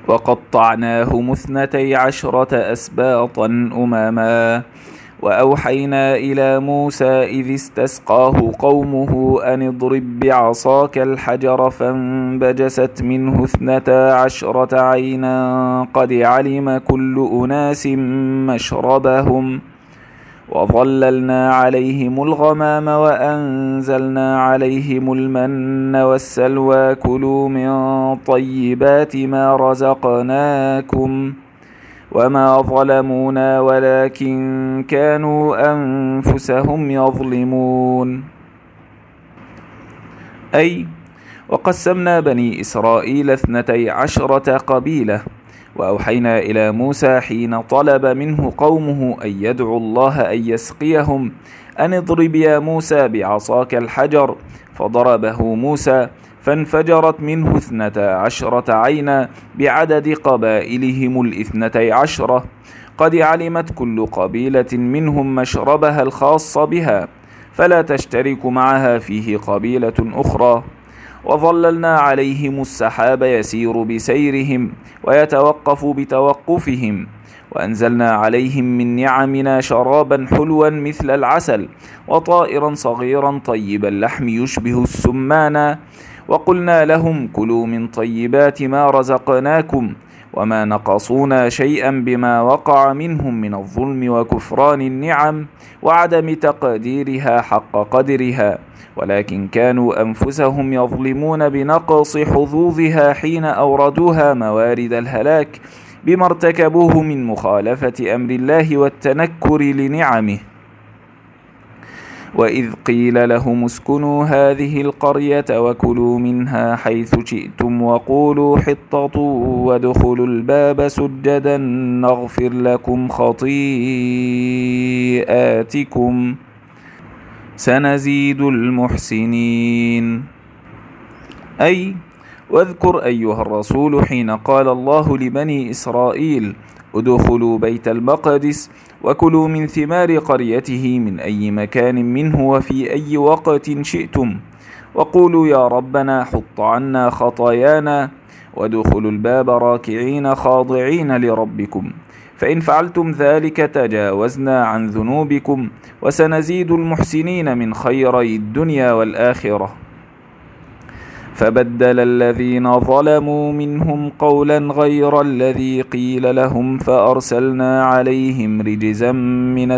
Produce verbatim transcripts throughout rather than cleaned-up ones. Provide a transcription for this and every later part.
وقطعناهم اثنتي عشرة أسباطا أمما وأوحينا إلى موسى إذ استسقاه قومه أن اضرب بعصاك الحجر فانبجست منه اثنتا عشرة عينا قد علم كل أناس مشربهم وظللنا عليهم الغمام وأنزلنا عليهم المن والسلوى كلوا من طيبات ما رزقناكم وما ظلمونا ولكن كانوا أنفسهم يظلمون. أي وقسمنا بني إسرائيل اثنتي عشرة قبيلة وأوحينا إلى موسى حين طلب منه قومه أن يدعوا الله أن يسقيهم أن اضرب يا موسى بعصاك الحجر فضربه موسى فانفجرت منه اثنتا عشرة عينا بعدد قبائلهم الاثنتي عشرة قد علمت كل قبيلة منهم مشربها الخاص بها فلا تشترك معها فيه قبيلة أخرى. وظللنا عليهم السحاب يسير بسيرهم ويتوقف بتوقفهم وأنزلنا عليهم من نعمنا شرابا حلوا مثل العسل وطائرا صغيرا طيب اللحم يشبه السمان وقلنا لهم كلوا من طيبات ما رزقناكم وما نقصونا شيئا بما وقع منهم من الظلم وكفران النعم وعدم تقديرها حق قدرها ولكن كانوا أنفسهم يظلمون بنقص حظوظها حين أوردوها موارد الهلاك بما ارتكبوه من مخالفة أمر الله والتنكر لنعمه. وإذ قيل لهم اسكنوا هذه القرية وكلوا منها حيث شئتم وقولوا حطة وادخلوا الباب سجدا نغفر لكم خطيئاتكم سنزيد المحسنين. أي واذكر أيها الرسول حين قال الله لبني إسرائيل ادخلوا بيت المقدس وكلوا من ثمار قريته من أي مكان منه وفي أي وقت شئتم وقولوا يا ربنا حط عنا خطايانا وادخلوا الباب راكعين خاضعين لربكم فإن فعلتم ذلك تجاوزنا عن ذنوبكم وسنزيد المحسنين من خيري الدنيا والآخرة. فبدل الذين ظلموا منهم قولا غير الذي قيل لهم فأرسلنا عليهم رجزا من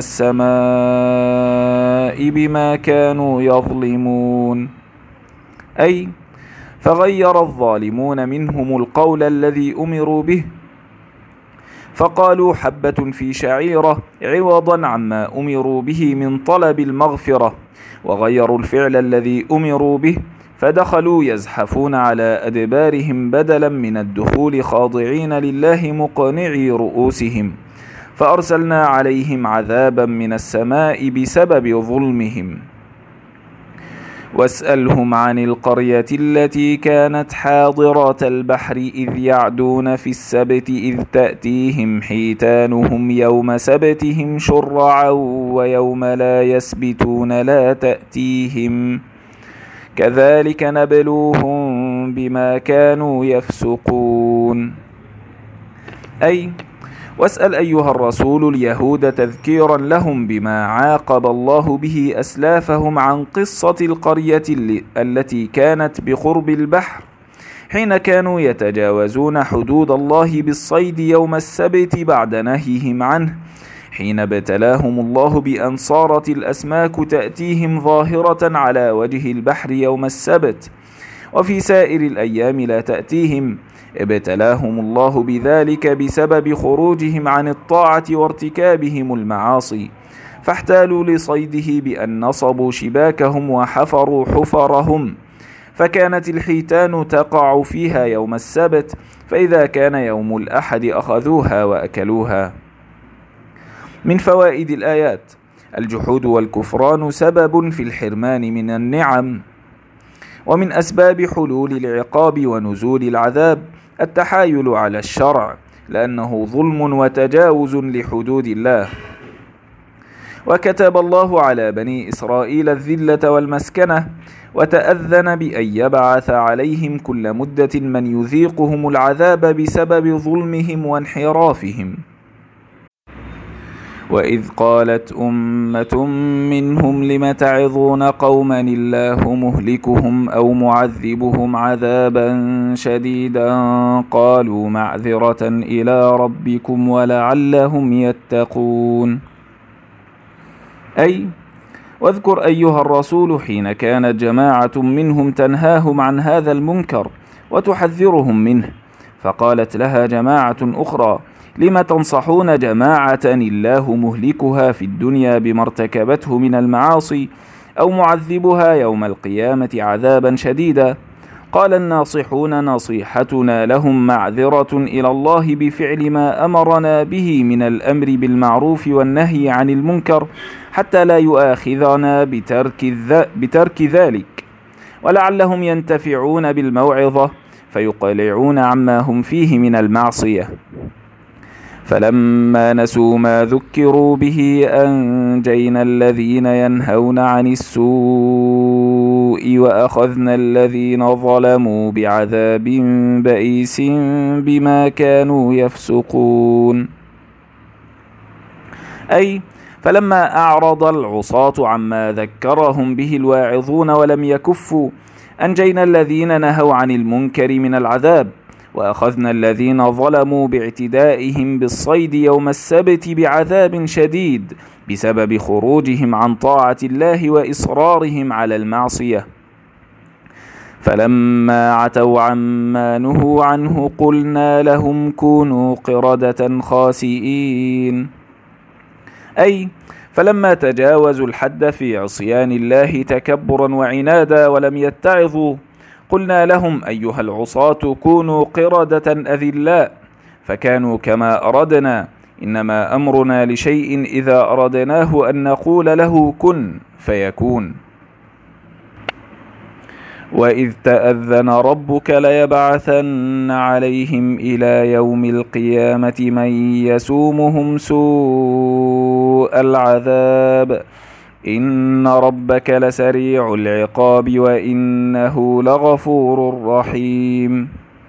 السماء بما كانوا يظلمون. أي فغير الظالمون منهم القول الذي أمروا به فقالوا حبة في شعيرة عوضا عما أمروا به من طلب المغفرة وغيروا الفعل الذي أمروا به فدخلوا يزحفون على أدبارهم بدلا من الدخول خاضعين لله مقنعي رؤوسهم فأرسلنا عليهم عذابا من السماء بسبب ظلمهم. واسألهم عن القرية التي كانت حاضرة البحر إذ يعدون في السبت إذ تأتيهم حيتانهم يوم سبتهم شرعا ويوم لا يسبتون لا تأتيهم كذلك نبلوهم بما كانوا يفسقون. أي واسأل أيها الرسول اليهود تذكيرا لهم بما عاقب الله به أسلافهم عن قصة القرية التي كانت بقرب البحر حين كانوا يتجاوزون حدود الله بالصيد يوم السبت بعد نهيهم عنه حين ابتلاهم الله بأن صارت الأسماك تأتيهم ظاهرة على وجه البحر يوم السبت وفي سائر الأيام لا تأتيهم ابتلاهم الله بذلك بسبب خروجهم عن الطاعة وارتكابهم المعاصي فاحتالوا لصيده بأن نصبوا شباكهم وحفروا حفرهم فكانت الحيتان تقع فيها يوم السبت فإذا كان يوم الأحد أخذوها وأكلوها. من فوائد الآيات: الجحود والكفران سبب في الحرمان من النعم. ومن أسباب حلول العقاب ونزول العذاب التحايل على الشرع لأنه ظلم وتجاوز لحدود الله. وكتب الله على بني إسرائيل الذلة والمسكنة، وتأذن بأن يبعث عليهم كل مدة من يذيقهم العذاب بسبب ظلمهم وانحرافهم. وإذ قالت أمة منهم لم تعظون قوما الله مهلكهم أو معذبهم عذابا شديدا قالوا معذرة إلى ربكم ولعلهم يتقون. أي واذكر أيها الرسول حين كانت جماعة منهم تنهاهم عن هذا المنكر وتحذرهم منه، فقالت لها جماعة أخرى لم تنصحون جماعة الله مهلكها في الدنيا بما ارتكبته من المعاصي أو معذبها يوم القيامة عذابا شديدا؟ قال الناصحون نصيحتنا لهم معذرة إلى الله بفعل ما أمرنا به من الأمر بالمعروف والنهي عن المنكر حتى لا يؤاخذنا بترك, بترك ذلك، ولعلهم ينتفعون بالموعظة فيقلعون عما هم فيه من المعصية. فلما نسوا ما ذكروا به أنجينا الذين ينهون عن السوء وأخذنا الذين ظلموا بعذاب بئيس بما كانوا يفسقون. أي فلما أعرض العصاة عما ذكرهم به الواعظون ولم يكفوا أنجينا الذين نهوا عن المنكر من العذاب، وأخذنا الذين ظلموا باعتدائهم بالصيد يوم السبت بعذاب شديد بسبب خروجهم عن طاعة الله وإصرارهم على المعصية. فلما عتوا عما نهوا عنه قلنا لهم كونوا قردة خاسئين. أي فلما تجاوزوا الحد في عصيان الله تكبرا وعنادا ولم يتعظوا قلنا لهم أيها العصاة كونوا قردة أذلاء، فكانوا كما أردنا، إنما أمرنا لشيء إذا أردناه أن نقول له كن فيكون. وإذ تأذن ربك ليبعثن عليهم إلى يوم القيامة من يسومهم سوء العذاب إن ربك لسريع العقاب وإنه لغفور رحيم.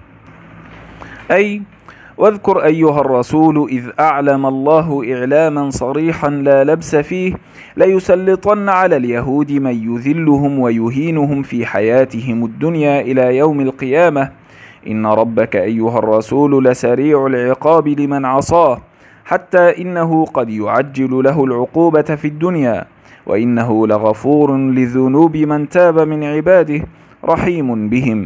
أي واذكر أيها الرسول إذ أعلم الله إعلاما صريحا لا لبس فيه ليسلطن على اليهود من يذلهم ويهينهم في حياتهم الدنيا إلى يوم القيامة إن ربك أيها الرسول لسريع العقاب لمن عصاه، حتى إنه قد يعجل له العقوبة في الدنيا، وإنه لغفور لذنوب من تاب من عباده رحيم بهم.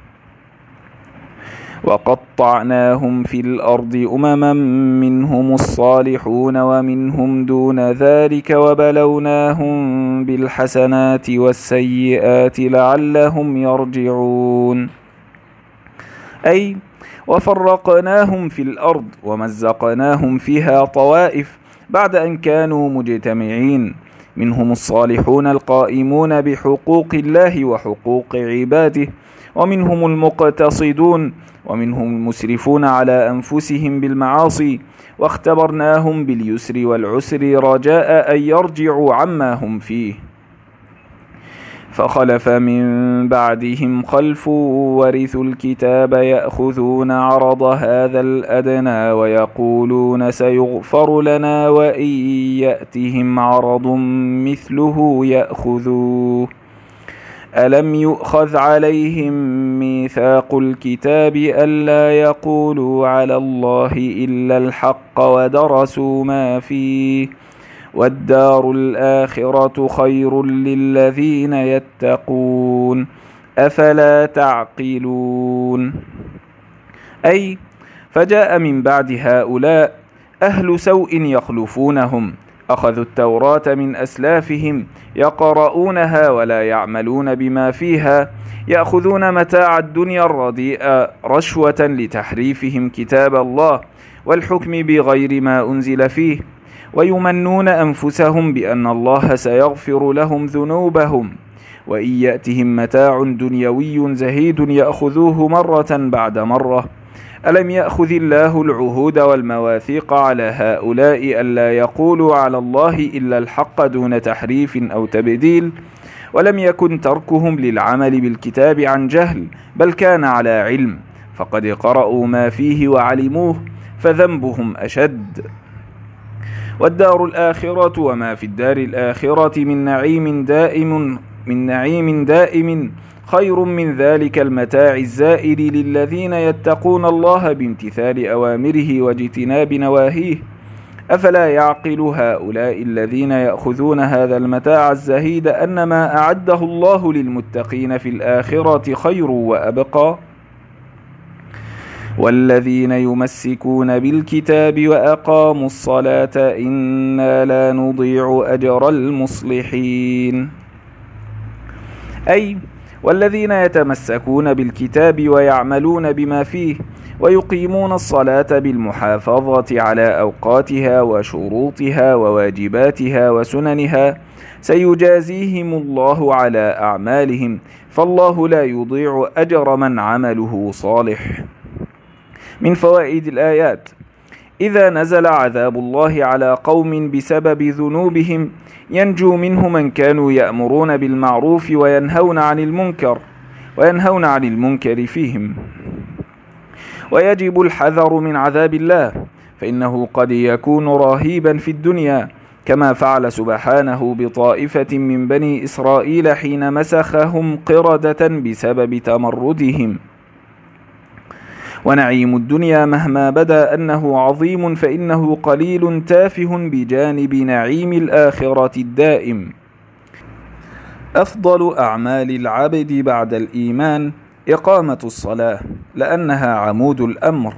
وقطعناهم في الأرض أمما منهم الصالحون ومنهم دون ذلك وبلوناهم بالحسنات والسيئات لعلهم يرجعون. أي وفرقناهم في الأرض ومزقناهم فيها طوائف بعد أن كانوا مجتمعين، منهم الصالحون القائمون بحقوق الله وحقوق عباده، ومنهم المقتصدون، ومنهم المسرفون على أنفسهم بالمعاصي، واختبرناهم باليسر والعسر رجاء أن يرجعوا عما هم فيه. فخلف من بعدهم خلف ورثوا الكتاب يأخذون عرض هذا الأدنى ويقولون سيغفر لنا وإن يأتهم عرض مثله يأخذوه. ألم يؤخذ عليهم ميثاق الكتاب ألا يقولوا على الله إلا الحق ودرسوا ما فيه والدار الآخرة خير للذين يتقون أفلا تعقلون. أي فجاء من بعد هؤلاء أهل سوء يخلفونهم، أخذوا التوراة من أسلافهم يقرؤونها ولا يعملون بما فيها، يأخذون متاع الدنيا الرديئة رشوة لتحريفهم كتاب الله والحكم بغير ما أنزل فيه، ويمنون أنفسهم بأن الله سيغفر لهم ذنوبهم، وإن يأتهم متاع دنيوي زهيد يأخذوه مرة بعد مرة، ألم يأخذ الله العهود والمواثيق على هؤلاء ألا يقولوا على الله إلا الحق دون تحريف أو تبديل؟ ولم يكن تركهم للعمل بالكتاب عن جهل، بل كان على علم، فقد قرأوا ما فيه وعلموه، فذنبهم أشد. والدار الآخرة وما في الدار الآخرة من نعيم دائم من نعيم دائم خير من ذلك المتاع الزائر للذين يتقون الله بامتثال أوامره واجتناب نواهيه. أفلا يعقل هؤلاء الذين يأخذون هذا المتاع الزهيد أن ما أعده الله للمتقين في الآخرة خير وأبقى؟ والذين يمسكون بالكتاب وأقاموا الصلاة إنا لا نضيع أجر المصلحين. أي والذين يتمسكون بالكتاب ويعملون بما فيه ويقيمون الصلاة بالمحافظة على أوقاتها وشروطها وواجباتها وسننها سيجازيهم الله على أعمالهم، فالله لا يضيع أجر من عمله صالح. من فوائد الآيات: إذا نزل عذاب الله على قوم بسبب ذنوبهم ينجو منه من كانوا يأمرون بالمعروف وينهون عن المنكر وينهون عن المنكر فيهم. ويجب الحذر من عذاب الله، فإنه قد يكون رهيبا في الدنيا، كما فعل سبحانه بطائفة من بني إسرائيل حين مسخهم قردة بسبب تمردهم. ونعيم الدنيا مهما بدا أنه عظيم فإنه قليل تافه بجانب نعيم الآخرة الدائم. أفضل أعمال العبد بعد الإيمان إقامة الصلاة، لأنها عمود الأمر.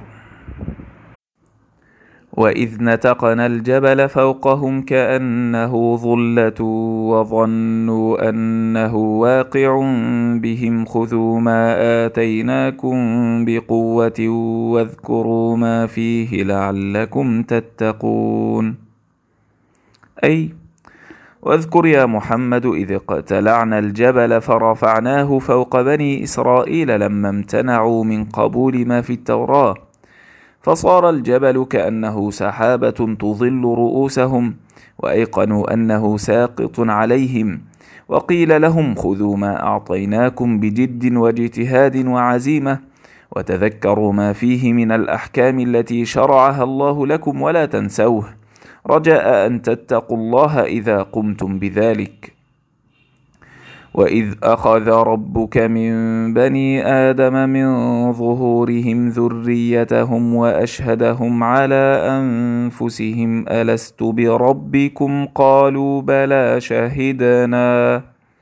وإذ نتقنا الجبل فوقهم كأنه ظلة وظنوا أنه واقع بهم خذوا ما آتيناكم بقوة واذكروا ما فيه لعلكم تتقون. أي واذكر يا محمد إذ اقتلعنا الجبل فرفعناه فوق بني إسرائيل لما امتنعوا من قبول ما في التوراة، فصار الجبل كأنه سحابة تظل رؤوسهم، وأيقنوا أنه ساقط عليهم، وقيل لهم خذوا ما أعطيناكم بجد واجتهاد وعزيمة، وتذكروا ما فيه من الأحكام التي شرعها الله لكم ولا تنسوه، رجاء أن تتقوا الله إذا قمتم بذلك. وإذ أخذ ربك من بني آدم من ظهورهم ذريتهم وأشهدهم على أنفسهم ألست بربكم قالوا بلى شهدنا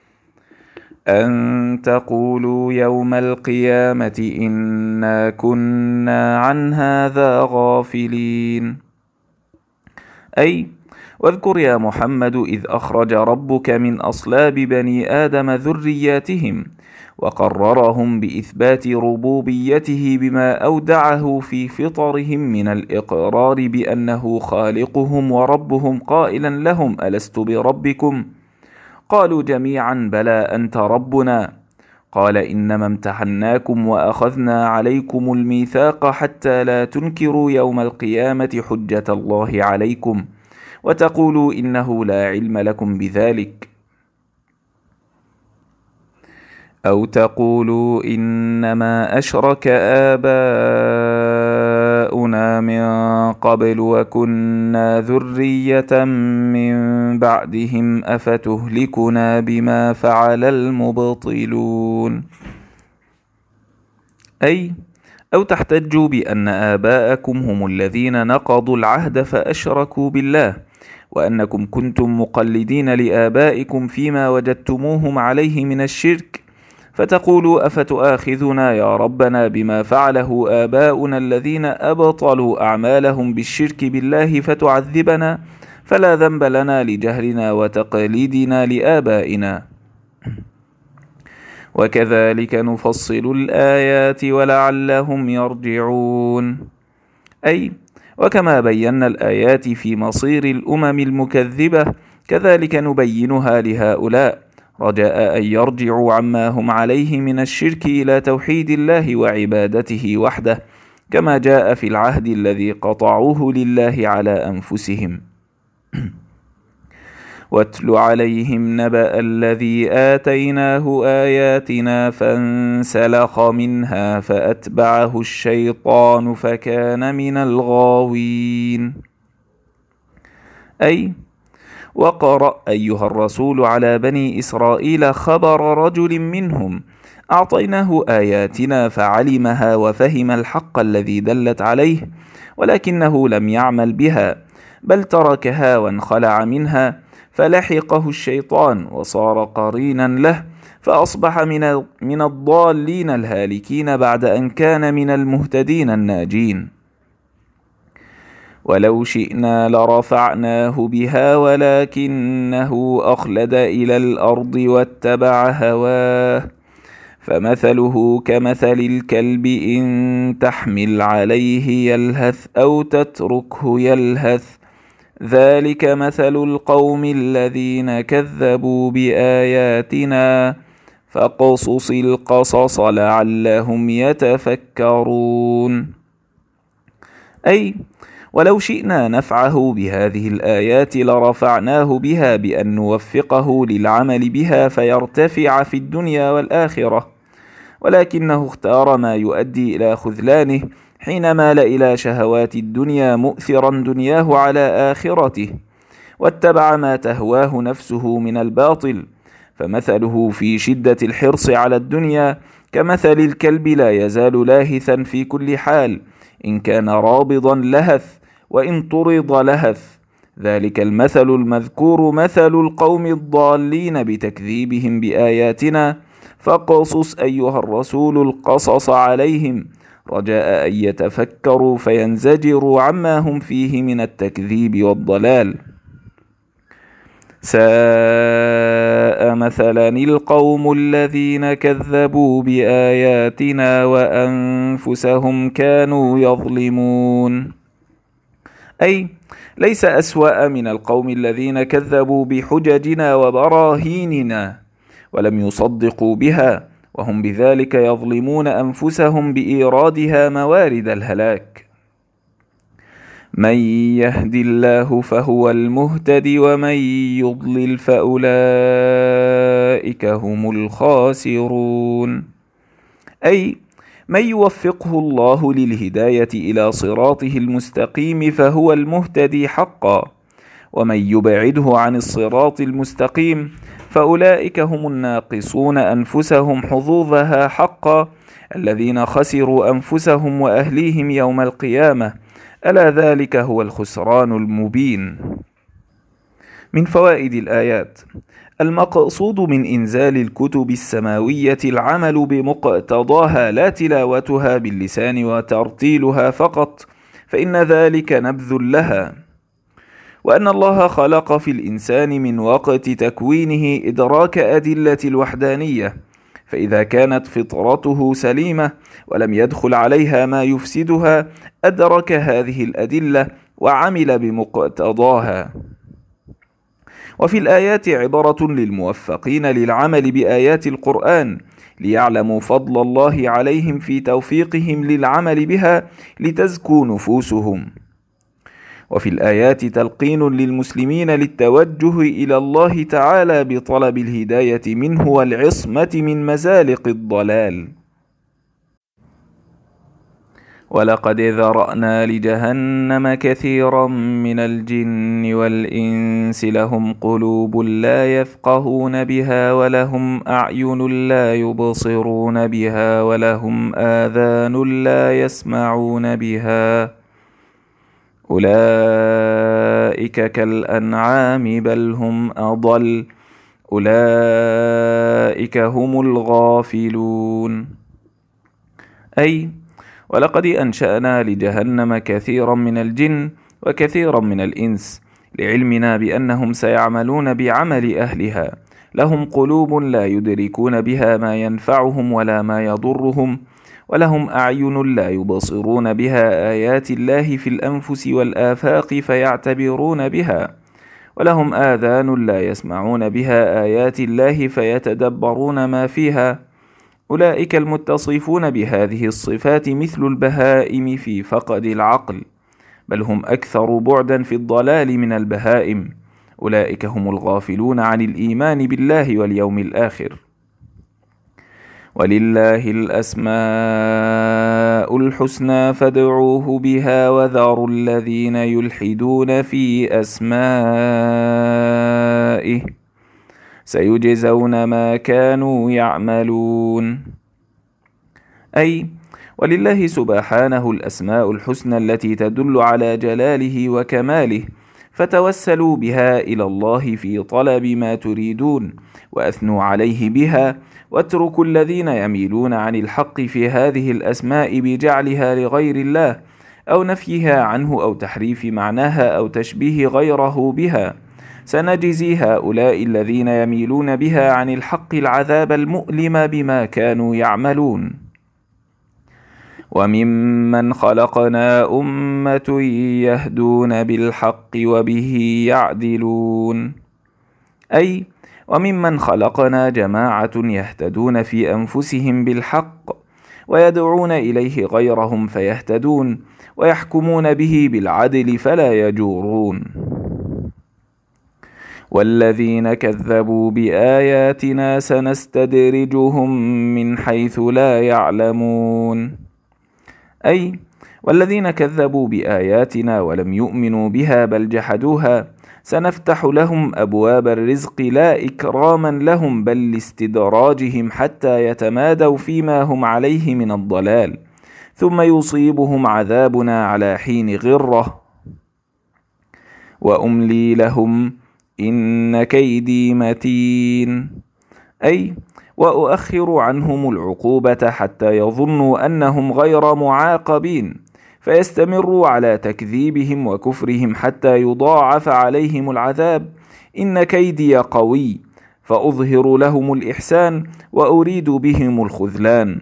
أن تقولوا يوم القيامة إنا كنا عن هذا غافلين. أي واذكر يا محمد إذ أخرج ربك من أصلاب بني آدم ذرياتهم وقررهم بإثبات ربوبيته بما أودعه في فطرهم من الإقرار بأنه خالقهم وربهم قائلا لهم ألست بربكم؟ قالوا جميعا بلى أنت ربنا. قال إنما امتحناكم وأخذنا عليكم الميثاق حتى لا تنكروا يوم القيامة حجة الله عليكم وتقولوا إنه لا علم لكم بذلك، أو تقولوا إنما أشرك آباؤنا من قبل وكنا ذرية من بعدهم أفتهلكنا بما فعل المبطلون. أي أو تحتجوا بأن آباءكم هم الذين نقضوا العهد فأشركوا بالله، وأنكم كنتم مقلدين لآبائكم فيما وجدتموهم عليه من الشرك، فتقولوا أفتؤاخذنا يا ربنا بما فعله آباؤنا الذين أبطلوا أعمالهم بالشرك بالله فتعذبنا، فلا ذنب لنا لجهلنا وتقليدنا لآبائنا. وكذلك نفصل الآيات ولعلهم يرجعون. أي وكما بينا الآيات في مصير الأمم المكذبة كذلك نبينها لهؤلاء رجاء أن يرجعوا عما هم عليه من الشرك إلى توحيد الله وعبادته وحده، كما جاء في العهد الذي قطعوه لله على أنفسهم. واتل عليهم نبأ الذي آتيناه آياتنا فانسلخ منها فأتبعه الشيطان فكان من الغاوين. أي وقرأ أيها الرسول على بني إسرائيل خبر رجل منهم أعطيناه آياتنا فعلمها وفهم الحق الذي دلت عليه، ولكنه لم يعمل بها بل تركها وانخلع منها، فلحقه الشيطان وصار قرينا له، فأصبح من من الضالين الهالكين بعد أن كان من المهتدين الناجين. ولو شئنا لرفعناه بها ولكنه أخلد إلى الأرض واتبع هواه، فمثله كمثل الكلب إن تحمل عليه يلهث أو تتركه يلهث، ذلك مثل القوم الذين كذبوا بآياتنا، فاقصص القصص لعلهم يتفكرون. أي ولو شئنا نفعه بهذه الآيات لرفعناه بها بأن نوفقه للعمل بها فيرتفع في الدنيا والآخرة، ولكنه اختار ما يؤدي إلى خذلانه حين مال إلى شهوات الدنيا مؤثرا دنياه على آخرته، واتبع ما تهواه نفسه من الباطل، فمثله في شدة الحرص على الدنيا كمثل الكلب لا يزال لاهثا في كل حال، إن كان رابضا لهث وإن طرد لهث. ذلك المثل المذكور مثل القوم الضالين بتكذيبهم بآياتنا، فاقصص أيها الرسول القصص عليهم رجاء أن يتفكروا فينزجروا عما هم فيه من التكذيب والضلال. ساء مثلا القوم الذين كذبوا بآياتنا وأنفسهم كانوا يظلمون. أي ليس أسوأ من القوم الذين كذبوا بحججنا وبراهيننا ولم يصدقوا بها، وهم بذلك يظلمون أنفسهم بإيرادها موارد الهلاك. من يهد الله فهو المهتد ومن يضلل فأولئك هم الخاسرون. أي من يوفقه الله للهداية إلى صراطه المستقيم فهو المهتدي حقا، ومن يبعده عن الصراط المستقيم فأولئك هم الناقصون أنفسهم حظوظها حقا، الذين خسروا أنفسهم وأهليهم يوم القيامة، ألا ذلك هو الخسران المبين. من فوائد الآيات: المقصود من إنزال الكتب السماوية العمل بمقتضاها لا تلاوتها باللسان وترتيلها فقط، فإن ذلك نبذ لها. وأن الله خلق في الإنسان من وقت تكوينه إدراك أدلة الوحدانية، فإذا كانت فطرته سليمة ولم يدخل عليها ما يفسدها أدرك هذه الأدلة وعمل بمقتضاها. وفي الآيات عبرة للموفقين للعمل بآيات القرآن ليعلموا فضل الله عليهم في توفيقهم للعمل بها لتزكو نفوسهم. وفي الآيات تلقين للمسلمين للتوجه إلى الله تعالى بطلب الهداية منه والعصمة من مزالق الضلال. ولقد ذرأنا لجهنم كثيرا من الجن والإنس لهم قلوب لا يفقهون بها ولهم أعين لا يبصرون بها ولهم آذان لا يسمعون بها، أولئك كالأنعام بل هم أضل، أولئك هم الغافلون. أي ولقد أنشأنا لجهنم كثيرا من الجن وكثيرا من الإنس، لعلمنا بأنهم سيعملون بعمل أهلها، لهم قلوب لا يدركون بها ما ينفعهم ولا ما يضرهم، ولهم أعين لا يبصرون بها آيات الله في الأنفس والآفاق فيعتبرون بها، ولهم آذان لا يسمعون بها آيات الله فيتدبرون ما فيها، أولئك المتصفون بهذه الصفات مثل البهائم في فقد العقل، بل هم أكثر بعدا في الضلال من البهائم. أولئك هم الغافلون عن الإيمان بالله واليوم الآخر. ولله الأسماء الحسنى فادعوه بها وذروا الذين يلحدون في أسمائه سيجزون ما كانوا يعملون. أي ولله سبحانه الأسماء الحسنى التي تدل على جلاله وكماله، فتوسلوا بها إلى الله في طلب ما تريدون، وأثنوا عليه بها، واتركوا الذين يميلون عن الحق في هذه الأسماء بجعلها لغير الله أو نفيها عنه أو تحريف معناها أو تشبيه غيره بها. سنجزي هؤلاء الذين يميلون بها عن الحق العذاب المؤلم بما كانوا يعملون. وممن خلقنا أمة يهدون بالحق وبه يعدلون. أي وممن خلقنا جماعة يهتدون في أنفسهم بالحق ويدعون إليه غيرهم فيهتدون، ويحكمون به بالعدل فلا يجورون. والذين كذبوا بآياتنا سنستدرجهم من حيث لا يعلمون. أي والذين كذبوا بآياتنا ولم يؤمنوا بها بل جحدوها سنفتح لهم أبواب الرزق لا إكراما لهم بل لاستدراجهم حتى يتمادوا فيما هم عليه من الضلال، ثم يصيبهم عذابنا على حين غرة. وأملي لهم إن كيدي متين. أي وأؤخر عنهم العقوبة حتى يظنوا أنهم غير معاقبين، فيستمروا على تكذيبهم وكفرهم حتى يضاعف عليهم العذاب. إن كيدي قوي، فأظهر لهم الإحسان وأريد بهم الخذلان.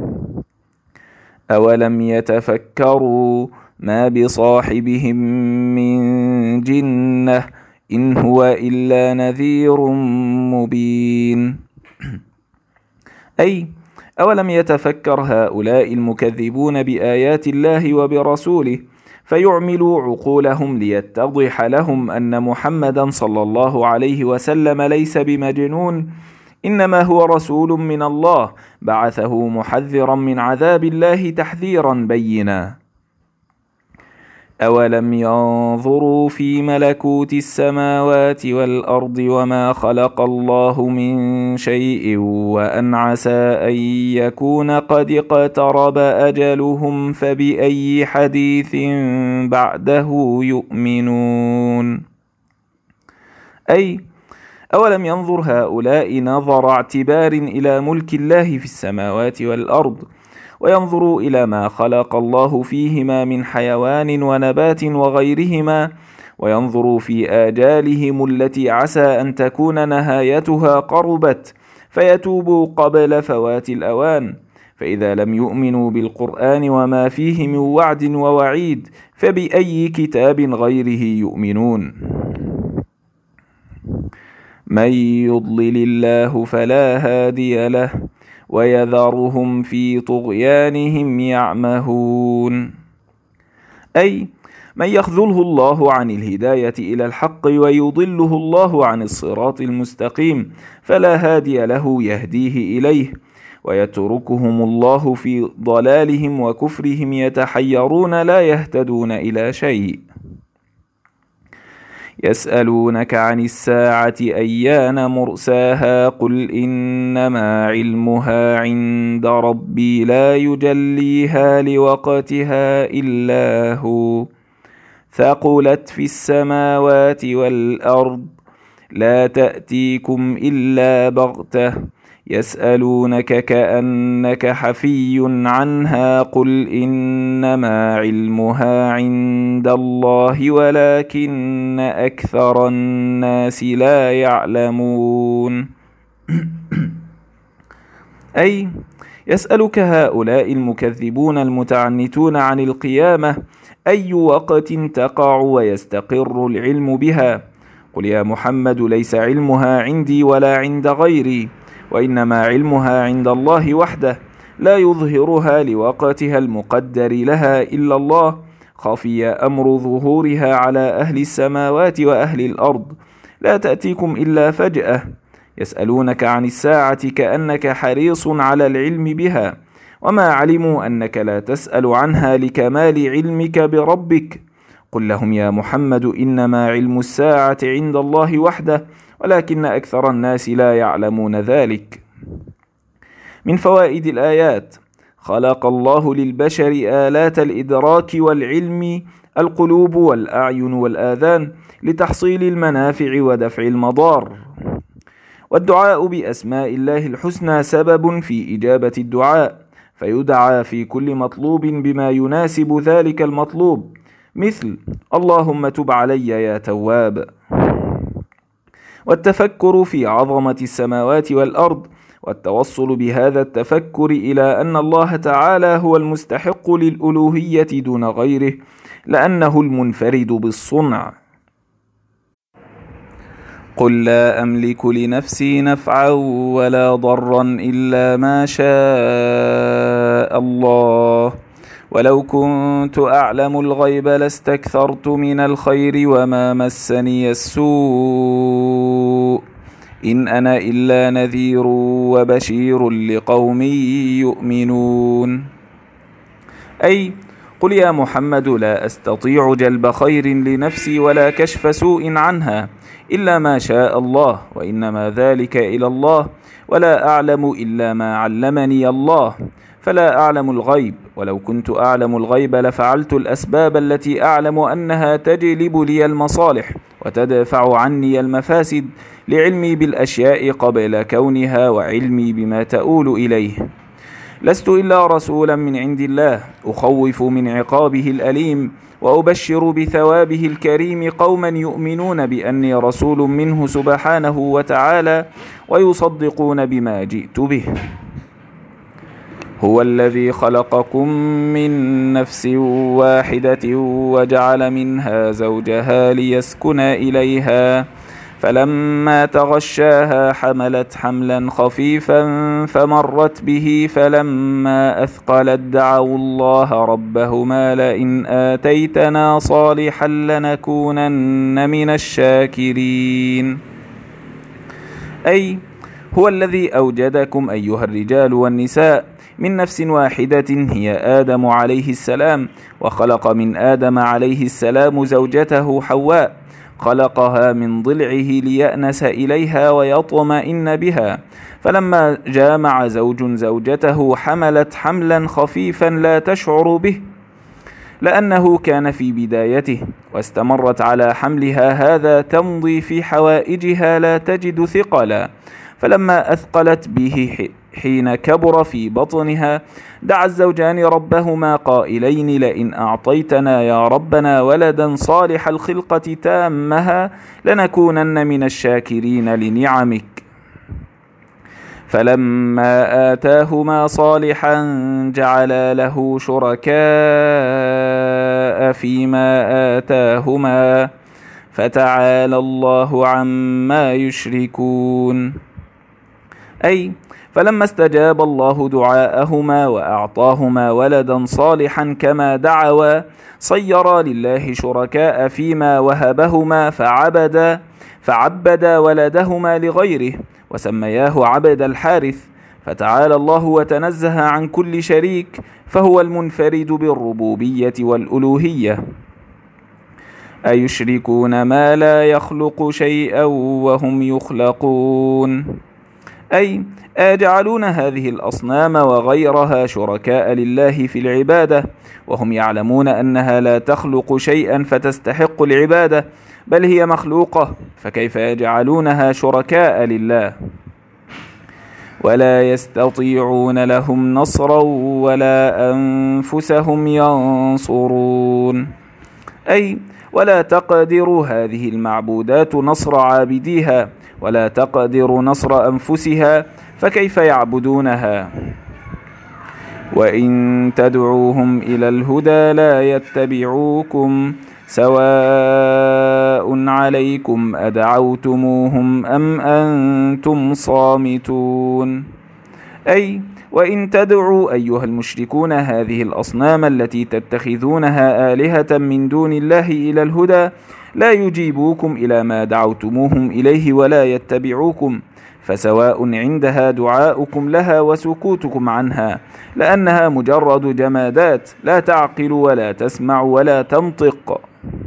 أولم يتفكروا ما بصاحبهم من جنة إن هو إلا نذير مبين. أي أولم يتفكر هؤلاء المكذبون بآيات الله وبرسوله فيعملوا عقولهم ليتضح لهم أن محمدا صلى الله عليه وسلم ليس بمجنون، إنما هو رسول من الله بعثه محذرا من عذاب الله تحذيرا بينا. أولم ينظروا في ملكوت السماوات والأرض وما خلق الله من شيء وأن عسى أن يكون قد اقترب أجلهم فبأي حديث بعده يؤمنون. أي أولم ينظر هؤلاء نظر اعتبار إلى ملك الله في السماوات والأرض، وينظروا إلى ما خلق الله فيهما من حيوان ونبات وغيرهما، وينظروا في آجالهم التي عسى أن تكون نهايتها قربت فيتوبوا قبل فوات الأوان. فإذا لم يؤمنوا بالقرآن وما فيه من وعد ووعيد فبأي كتاب غيره يؤمنون. من يضلل الله فلا هادي له ويذرهم في طغيانهم يعمهون. أي من يخذله الله عن الهداية إلى الحق ويضله الله عن الصراط المستقيم فلا هادي له يهديه إليه، ويتركهم الله في ضلالهم وكفرهم يتحيرون لا يهتدون إلى شيء. يسألونك عن الساعة أيان مرساها قل إنما علمها عند ربي لا يجليها لوقتها إلا هو ثقلت في السماوات والأرض لا تأتيكم إلا بغتة يسألونك كأنك حفي عنها قل إنما علمها عند الله ولكن أكثر الناس لا يعلمون. أي يسألك هؤلاء المكذبون المتعنتون عن القيامة أي وقت تقع ويستقر العلم بها؟ قل يا محمد ليس علمها عندي ولا عند غيري، وإنما علمها عند الله وحده، لا يظهرها لوقتها المقدر لها إلا الله، خفي أمر ظهورها على أهل السماوات وأهل الأرض، لا تأتيكم إلا فجأة. يسألونك عن الساعة كأنك حريص على العلم بها، وما علموا أنك لا تسأل عنها لكمال علمك بربك. قل لهم يا محمد إنما علم الساعة عند الله وحده، ولكن أكثر الناس لا يعلمون ذلك. من فوائد الآيات: خلق الله للبشر آلات الإدراك والعلم، القلوب والأعين والآذان، لتحصيل المنافع ودفع المضار. والدعاء بأسماء الله الحسنى سبب في إجابة الدعاء، فيدعى في كل مطلوب بما يناسب ذلك المطلوب، مثل اللهم تب علي يا تواب. والتفكر في عظمة السماوات والأرض، والتوصل بهذا التفكر إلى أن الله تعالى هو المستحق للألوهية دون غيره، لأنه المنفرد بالصنع. قل لا أملك لنفسي نفعا ولا ضرا إلا ما شاء الله، ولو كنت أعلم الغيب لاستكثرت من الخير وما مسني السوء، إن أنا إلا نذير وبشير لقوم يؤمنون. أي قل يا محمد لا أستطيع جلب خير لنفسي ولا كشف سوء عنها إلا ما شاء الله، وإنما ذلك إلى الله، ولا أعلم إلا ما علمني الله، فلا أعلم الغيب، ولو كنت أعلم الغيب لفعلت الأسباب التي أعلم أنها تجلب لي المصالح وتدفع عني المفاسد، لعلمي بالأشياء قبل كونها وعلمي بما تؤول إليه. لست إلا رسولا من عند الله، أخوف من عقابه الأليم، وأبشر بثوابه الكريم قوما يؤمنون بأني رسول منه سبحانه وتعالى، ويصدقون بما جئت به. هو الذي خلقكم من نفس واحدة وجعل منها زوجها ليسكن إليها، فلما تغشاها حملت حملا خفيفا فمرت به، فلما أثقلت دعوا الله ربهما لئن آتيتنا صالحا لنكونن من الشاكرين. أي هو الذي أوجدكم أيها الرجال والنساء من نفس واحدة هي آدم عليه السلام، وخلق من آدم عليه السلام زوجته حواء، خلقها من ضلعه ليأنس إليها ويطمئن بها، فلما جامع زوج زوجته حملت حملا خفيفا لا تشعر به، لأنه كان في بدايته، واستمرت على حملها هذا تمضي في حوائجها لا تجد ثقلا، فلما أثقلت به حين كبر في بطنها دعا الزوجان ربهما قائلين لئن أعطيتنا يا ربنا ولدا صالح الخلقة تامها لنكونن من الشاكرين لنعمك. فلما آتاهما صالحا جعلا له شركاء فيما آتاهما، فتعالى الله عما يشركون. أي فلما استجاب الله دعاءهما وأعطاهما ولدا صالحا كما دعوا، صيرا لله شركاء فيما وهبهما، فعبد فعبد ولدهما لغيره وسمياه عبد الحارث، فتعالى الله وتنزه عن كل شريك، فهو المنفرد بالربوبية والألوهية. أيشركون ما لا يخلق شيئا وهم يخلقون. أي أجعلون هذه الأصنام وغيرها شركاء لله في العبادة، وهم يعلمون أنها لا تخلق شيئا فتستحق العبادة، بل هي مخلوقة، فكيف يجعلونها شركاء لله؟ ولا يستطيعون لهم نصرا ولا أنفسهم ينصرون. أي ولا تقدر هذه المعبودات نصر عابديها، ولا تقدر نصر أنفسها، فكيف يعبدونها؟ وإن تدعوهم إلى الهدى لا يتبعوكم، سواء عليكم أدعوتموهم أم أنتم صامتون. أي وإن تدعوا أيها المشركون هذه الأصنام التي تتخذونها آلهة من دون الله إلى الهدى لا يجيبوكم إلى ما دعوتموهم إليه ولا يتبعوكم، فسواء عندها دعاؤكم لها وسكوتكم عنها، لأنها مجرد جمادات لا تعقل ولا تسمع ولا تنطق.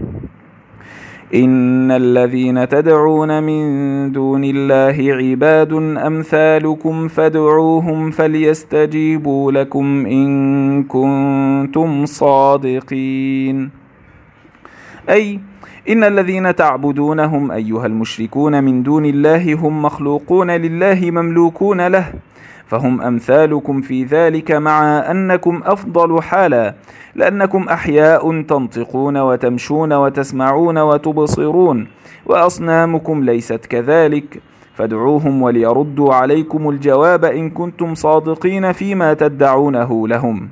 إن الذين تدعون من دون الله عباد أمثالكم فادعوهم فليستجيبوا لكم إن كنتم صادقين. أي إن الذين تعبدونهم أيها المشركون من دون الله هم مخلوقون لله مملوكون له، فهم أمثالكم في ذلك، مع أنكم أفضل حالا، لأنكم أحياء تنطقون وتمشون وتسمعون وتبصرون، وأصنامكم ليست كذلك، فادعوهم وليردوا عليكم الجواب إن كنتم صادقين فيما تدعونه لهم.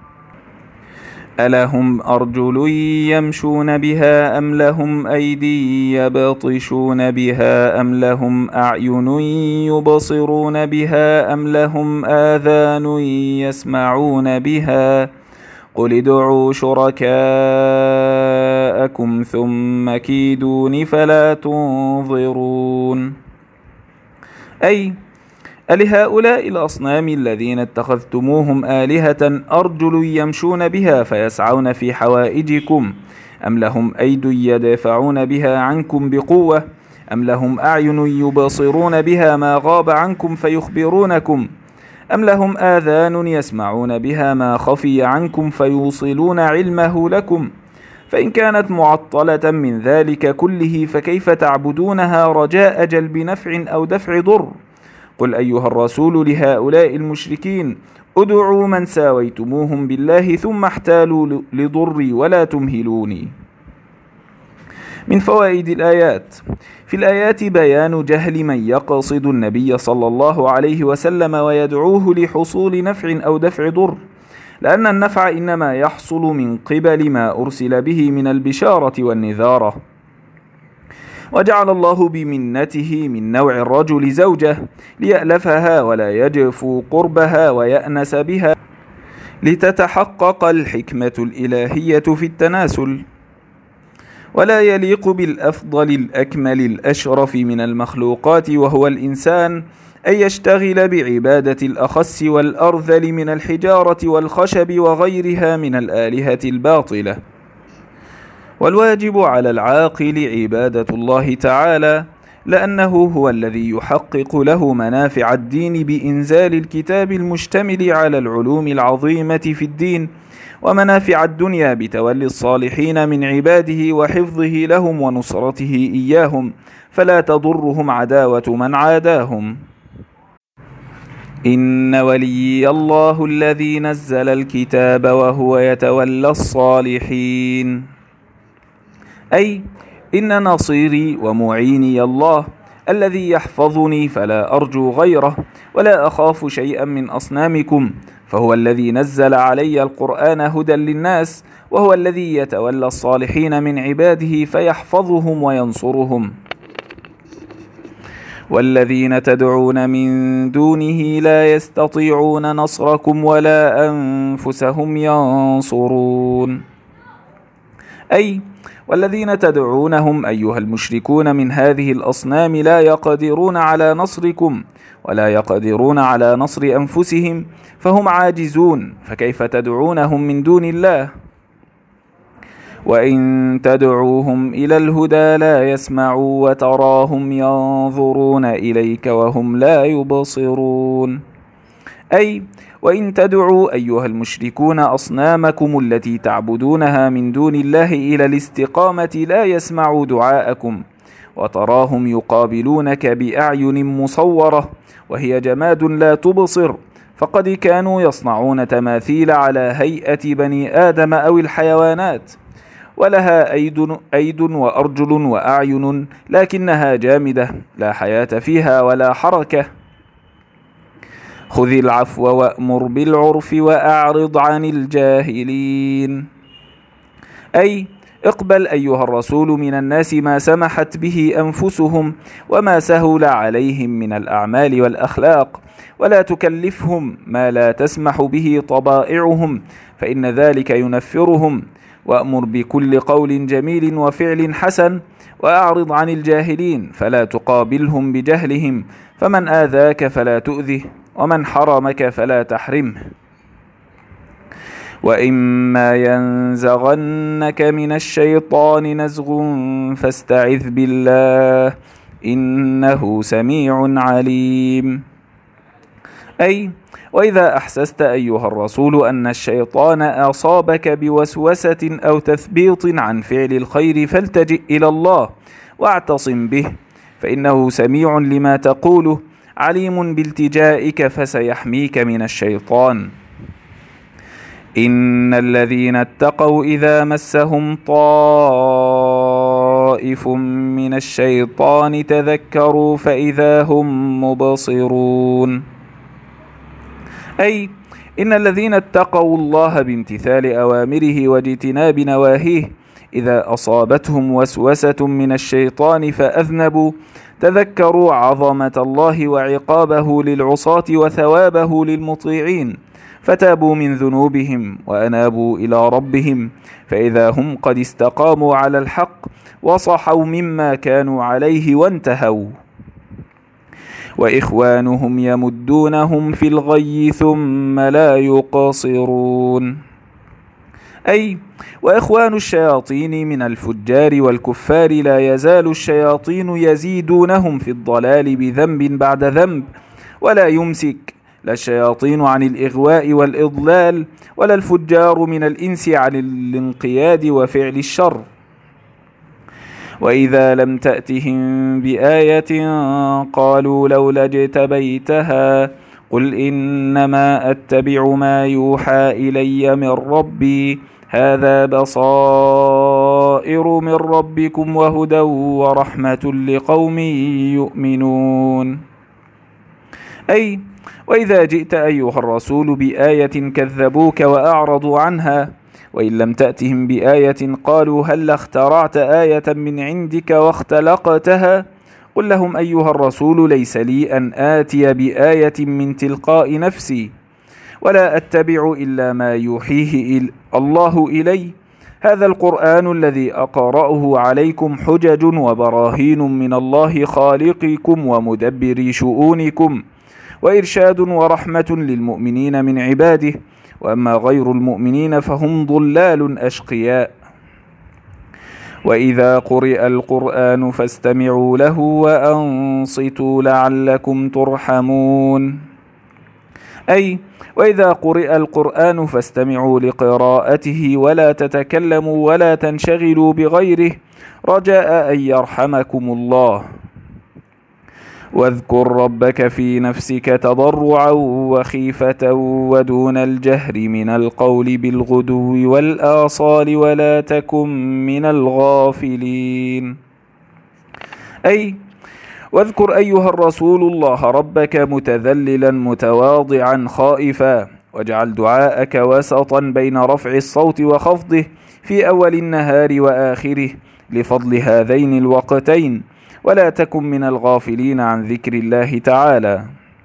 ألهم أرجل يمشون بها أم لهم أيدي يبطشون بها أم لهم أعين يبصرون بها أم لهم آذان يسمعون بها قل ادعوا شركاءكم ثم كيدون فلا تنظرون. أي ألهؤلاء الأصنام الذين اتخذتموهم آلهة أرجل يمشون بها فيسعون في حوائجكم، أم لهم أيد يدافعون بها عنكم بقوة، أم لهم أعين يبصرون بها ما غاب عنكم فيخبرونكم، أم لهم آذان يسمعون بها ما خفي عنكم فيوصلون علمه لكم؟ فإن كانت معطلة من ذلك كله فكيف تعبدونها رجاء جلب نفع أو دفع ضر؟ قل أيها الرسول لهؤلاء المشركين ادعوا من ساويتموهم بالله ثم احتالوا لضري ولا تمهلوني. من فوائد الآيات: في الآيات بيان جهل من يقصد النبي صلى الله عليه وسلم ويدعوه لحصول نفع أو دفع ضر، لأن النفع إنما يحصل من قبل ما أرسل به من البشارة والنذارة. وجعل الله بمنته من نوع الرجل زوجة ليألفها ولا يجفو قربها ويأنس بها، لتتحقق الحكمة الإلهية في التناسل. ولا يليق بالأفضل الأكمل الأشرف من المخلوقات وهو الإنسان أن يشتغل بعبادة الأخس والأرذل من الحجارة والخشب وغيرها من الآلهة الباطلة. والواجب على العاقل عبادة الله تعالى، لأنه هو الذي يحقق له منافع الدين بإنزال الكتاب المشتمل على العلوم العظيمة في الدين، ومنافع الدنيا بتولي الصالحين من عباده وحفظه لهم ونصرته إياهم، فلا تضرهم عداوة من عاداهم. إن ولي الله الذي نزل الكتاب وهو يتولى الصالحين. أي إن نصيري ومعيني الله الذي يحفظني فلا أرجو غيره ولا أخاف شيئا من أصنامكم، فهو الذي نزل علي القرآن هدى للناس، وهو الذي يتولى الصالحين من عباده فيحفظهم وينصرهم. والذين تدعون من دونه لا يستطيعون نصركم ولا أنفسهم ينصرون. أي والذين تدعونهم أيها المشركون من هذه الأصنام لا يقدرون على نصركم ولا يقدرون على نصر أنفسهم، فهم عاجزون، فكيف تدعونهم من دون الله؟ وإن تدعوهم إلى الهدى لا يسمعوا وتراهم ينظرون إليك وهم لا يبصرون. أي وإن تدعوا أيها المشركون أصنامكم التي تعبدونها من دون الله إلى الاستقامة لا يسمعوا دعاءكم، وتراهم يقابلونك بأعين مصورة وهي جماد لا تبصر، فقد كانوا يصنعون تماثيل على هيئة بني آدم أو الحيوانات، ولها أيد, أيد وأرجل وأعين، لكنها جامدة لا حياة فيها ولا حركة. خذ العفو وأمر بالعرف وأعرض عن الجاهلين. أي اقبل أيها الرسول من الناس ما سمحت به أنفسهم وما سهل عليهم من الأعمال والأخلاق، ولا تكلفهم ما لا تسمح به طبائعهم، فإن ذلك ينفرهم. وأمر بكل قول جميل وفعل حسن، وأعرض عن الجاهلين فلا تقابلهم بجهلهم، فمن آذاك فلا تؤذه، ومن حرمك فلا تحرمه. وإما ينزغنك من الشيطان نزغ فاستعذ بالله إنه سميع عليم. أي وإذا أحسست أيها الرسول أن الشيطان أصابك بوسوسة أو تثبيط عن فعل الخير فالتجئ إلى الله واعتصم به، فإنه سميع لما تقوله عليم بالتجائك فسيحميك من الشيطان. إن الذين اتقوا إذا مسهم طائف من الشيطان تذكروا فإذا هم مبصرون. أي إن الذين اتقوا الله بامتثال أوامره واجتناب نواهيه إذا أصابتهم وسوسة من الشيطان فأذنبوا تذكروا عظمة الله وعقابه للعصاة وثوابه للمطيعين، فتابوا من ذنوبهم وأنابوا إلى ربهم، فإذا هم قد استقاموا على الحق وصحوا مما كانوا عليه وانتهوا. وإخوانهم يمدونهم في الغي ثم لا يقصرون. أي وإخوان الشياطين من الفجار والكفار لا يزال الشياطين يزيدونهم في الضلال بذنب بعد ذنب، ولا يمسك لا الشياطين عن الإغواء والإضلال، ولا الفجار من الإنس عن الانقياد وفعل الشر. وإذا لم تأتهم بآية قالوا لولا اجتبيتها قل إنما أتبع ما يوحى إلي من ربي هذا بصائر من ربكم وهدى ورحمة لقوم يؤمنون. أي وإذا جئت أيها الرسول بآية كذبوك وأعرضوا عنها، وإن لم تأتهم بآية قالوا هل اخترعت آية من عندك واختلقتها. قل لهم أيها الرسول ليس لي أن آتي بآية من تلقاء نفسي، ولا أتبع إلا ما يوحيه الله إلي. هذا القرآن الذي أقرأه عليكم حجج وبراهين من الله خالقكم ومدبر شؤونكم، وإرشاد ورحمة للمؤمنين من عباده، وأما غير المؤمنين فهم ضلال أشقياء. وإذا قرئ القرآن فاستمعوا له وأنصتوا لعلكم ترحمون. أي وإذا قرئ القرآن فاستمعوا لقراءته ولا تتكلموا ولا تنشغلوا بغيره رجاء أن يرحمكم الله. واذكر ربك في نفسك تضرعا وخيفة ودون الجهر من القول بالغدو والآصال ولا تكن من الغافلين. أي واذكر أيها الرسول الله ربك متذللا متواضعا خائفا، واجعل دعاءك وسطا بين رفع الصوت وخفضه في أول النهار وآخره لفضل هذين الوقتين، ولا تكن من الغافلين عن ذكر الله تعالى.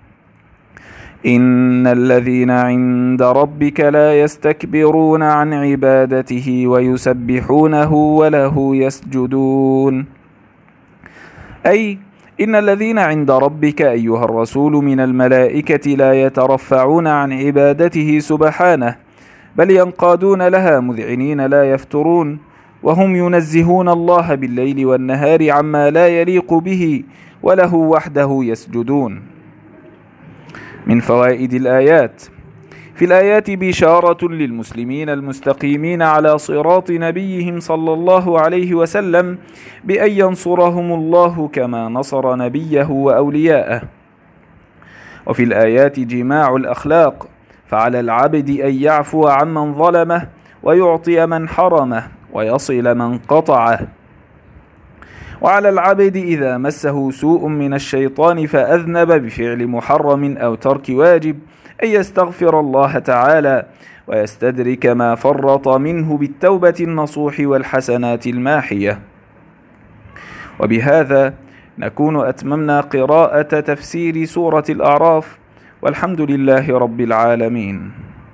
إن الذين عند ربك لا يستكبرون عن عبادته ويسبحونه وله يسجدون. أي إن الذين عند ربك أيها الرسول من الملائكة لا يترفعون عن عبادته سبحانه، بل ينقادون لها مذعنين لا يفترون، وهم ينزهون الله بالليل والنهار عما لا يليق به وله وحده يسجدون. من فوائد الآيات: في الآيات بشارة للمسلمين المستقيمين على صراط نبيهم صلى الله عليه وسلم بأن ينصرهم الله كما نصر نبيه وأولياءه. وفي الآيات جماع الأخلاق، فعلى العبد أن يعفو عمن ظلمه ويعطي من حرمه ويصل من قطعه. وعلى العبد إذا مسه سوء من الشيطان فأذنب بفعل محرم أو ترك واجب أن يستغفر الله تعالى ويستدرك ما فرط منه بالتوبة النصوح والحسنات الماحية. وبهذا نكون أتممنا قراءة تفسير سورة الأعراف، والحمد لله رب العالمين.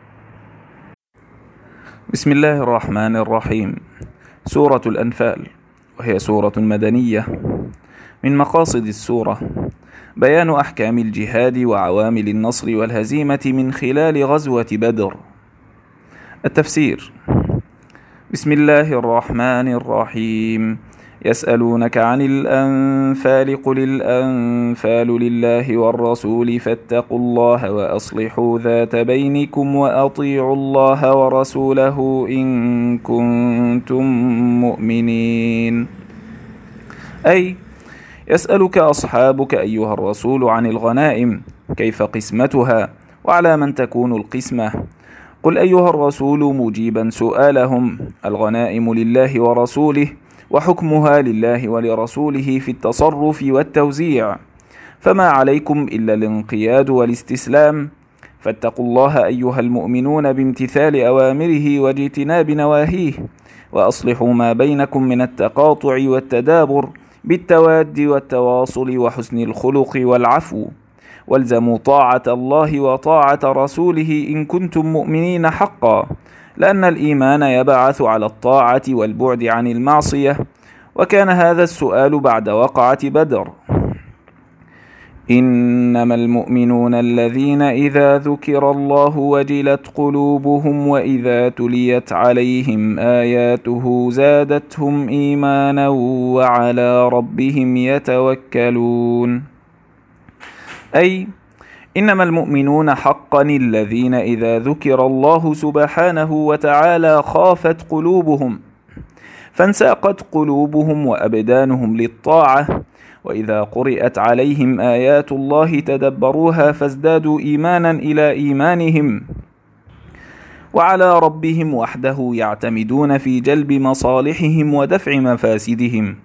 بسم الله الرحمن الرحيم. سورة الأنفال، وهي سورة مدنية. من مقاصد السورة بيان أحكام الجهاد وعوامل النصر والهزيمة من خلال غزوة بدر. التفسير: بسم الله الرحمن الرحيم. يسألونك عن الأنفال، قل الأنفال لله والرسول فاتقوا الله وأصلحوا ذات بينكم وأطيعوا الله ورسوله إن كنتم مؤمنين. أي يسألك أصحابك أيها الرسول عن الغنائم، كيف قسمتها وعلى من تكون القسمة. قل أيها الرسول مجيبا سؤالهم: الغنائم لله ورسوله، وحكمها لله ولرسوله في التصرف والتوزيع، فما عليكم إلا الانقياد والاستسلام، فاتقوا الله أيها المؤمنون بامتثال أوامره واجتناب نواهيه، وأصلحوا ما بينكم من التقاطع والتدابر بالتواد والتواصل وحسن الخلق والعفو، والزموا طاعة الله وطاعة رسوله إن كنتم مؤمنين حقا، لأن الإيمان يبعث على الطاعة والبعد عن المعصية. وكان هذا السؤال بعد وقعة بدر. إنما المؤمنون الذين إذا ذكر الله وجلت قلوبهم وإذا تليت عليهم آياته زادتهم إيمانا وعلى ربهم يتوكلون. أي إنما المؤمنون حقا الذين إذا ذكر الله سبحانه وتعالى خافت قلوبهم، فانساقت قلوبهم وأبدانهم للطاعة، وإذا قرئت عليهم آيات الله تدبروها فازدادوا إيمانا إلى إيمانهم، وعلى ربهم وحده يعتمدون في جلب مصالحهم ودفع مفاسدهم.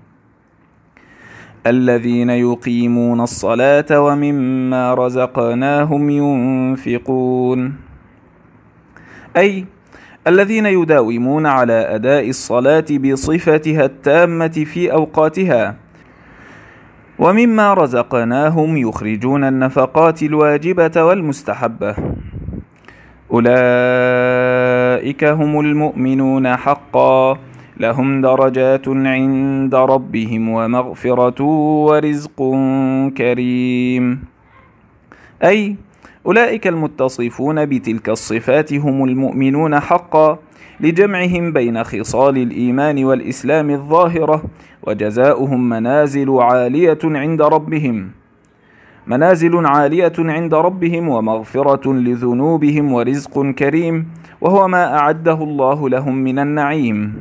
الذين يقيمون الصلاة ومما رزقناهم ينفقون. أي الذين يداومون على أداء الصلاة بصفتها التامة في أوقاتها، ومما رزقناهم يخرجون النفقات الواجبة والمستحبة. أولئك هم المؤمنون حقا، لهم درجات عند ربهم ومغفرة ورزق كريم. أي أولئك المتصفون بتلك الصفات هم المؤمنون حقا، لجمعهم بين خصال الإيمان والإسلام الظاهرة، وجزاؤهم منازل عالية عند ربهم منازل عالية عند ربهم ومغفرة لذنوبهم ورزق كريم، وهو ما أعده الله لهم من النعيم.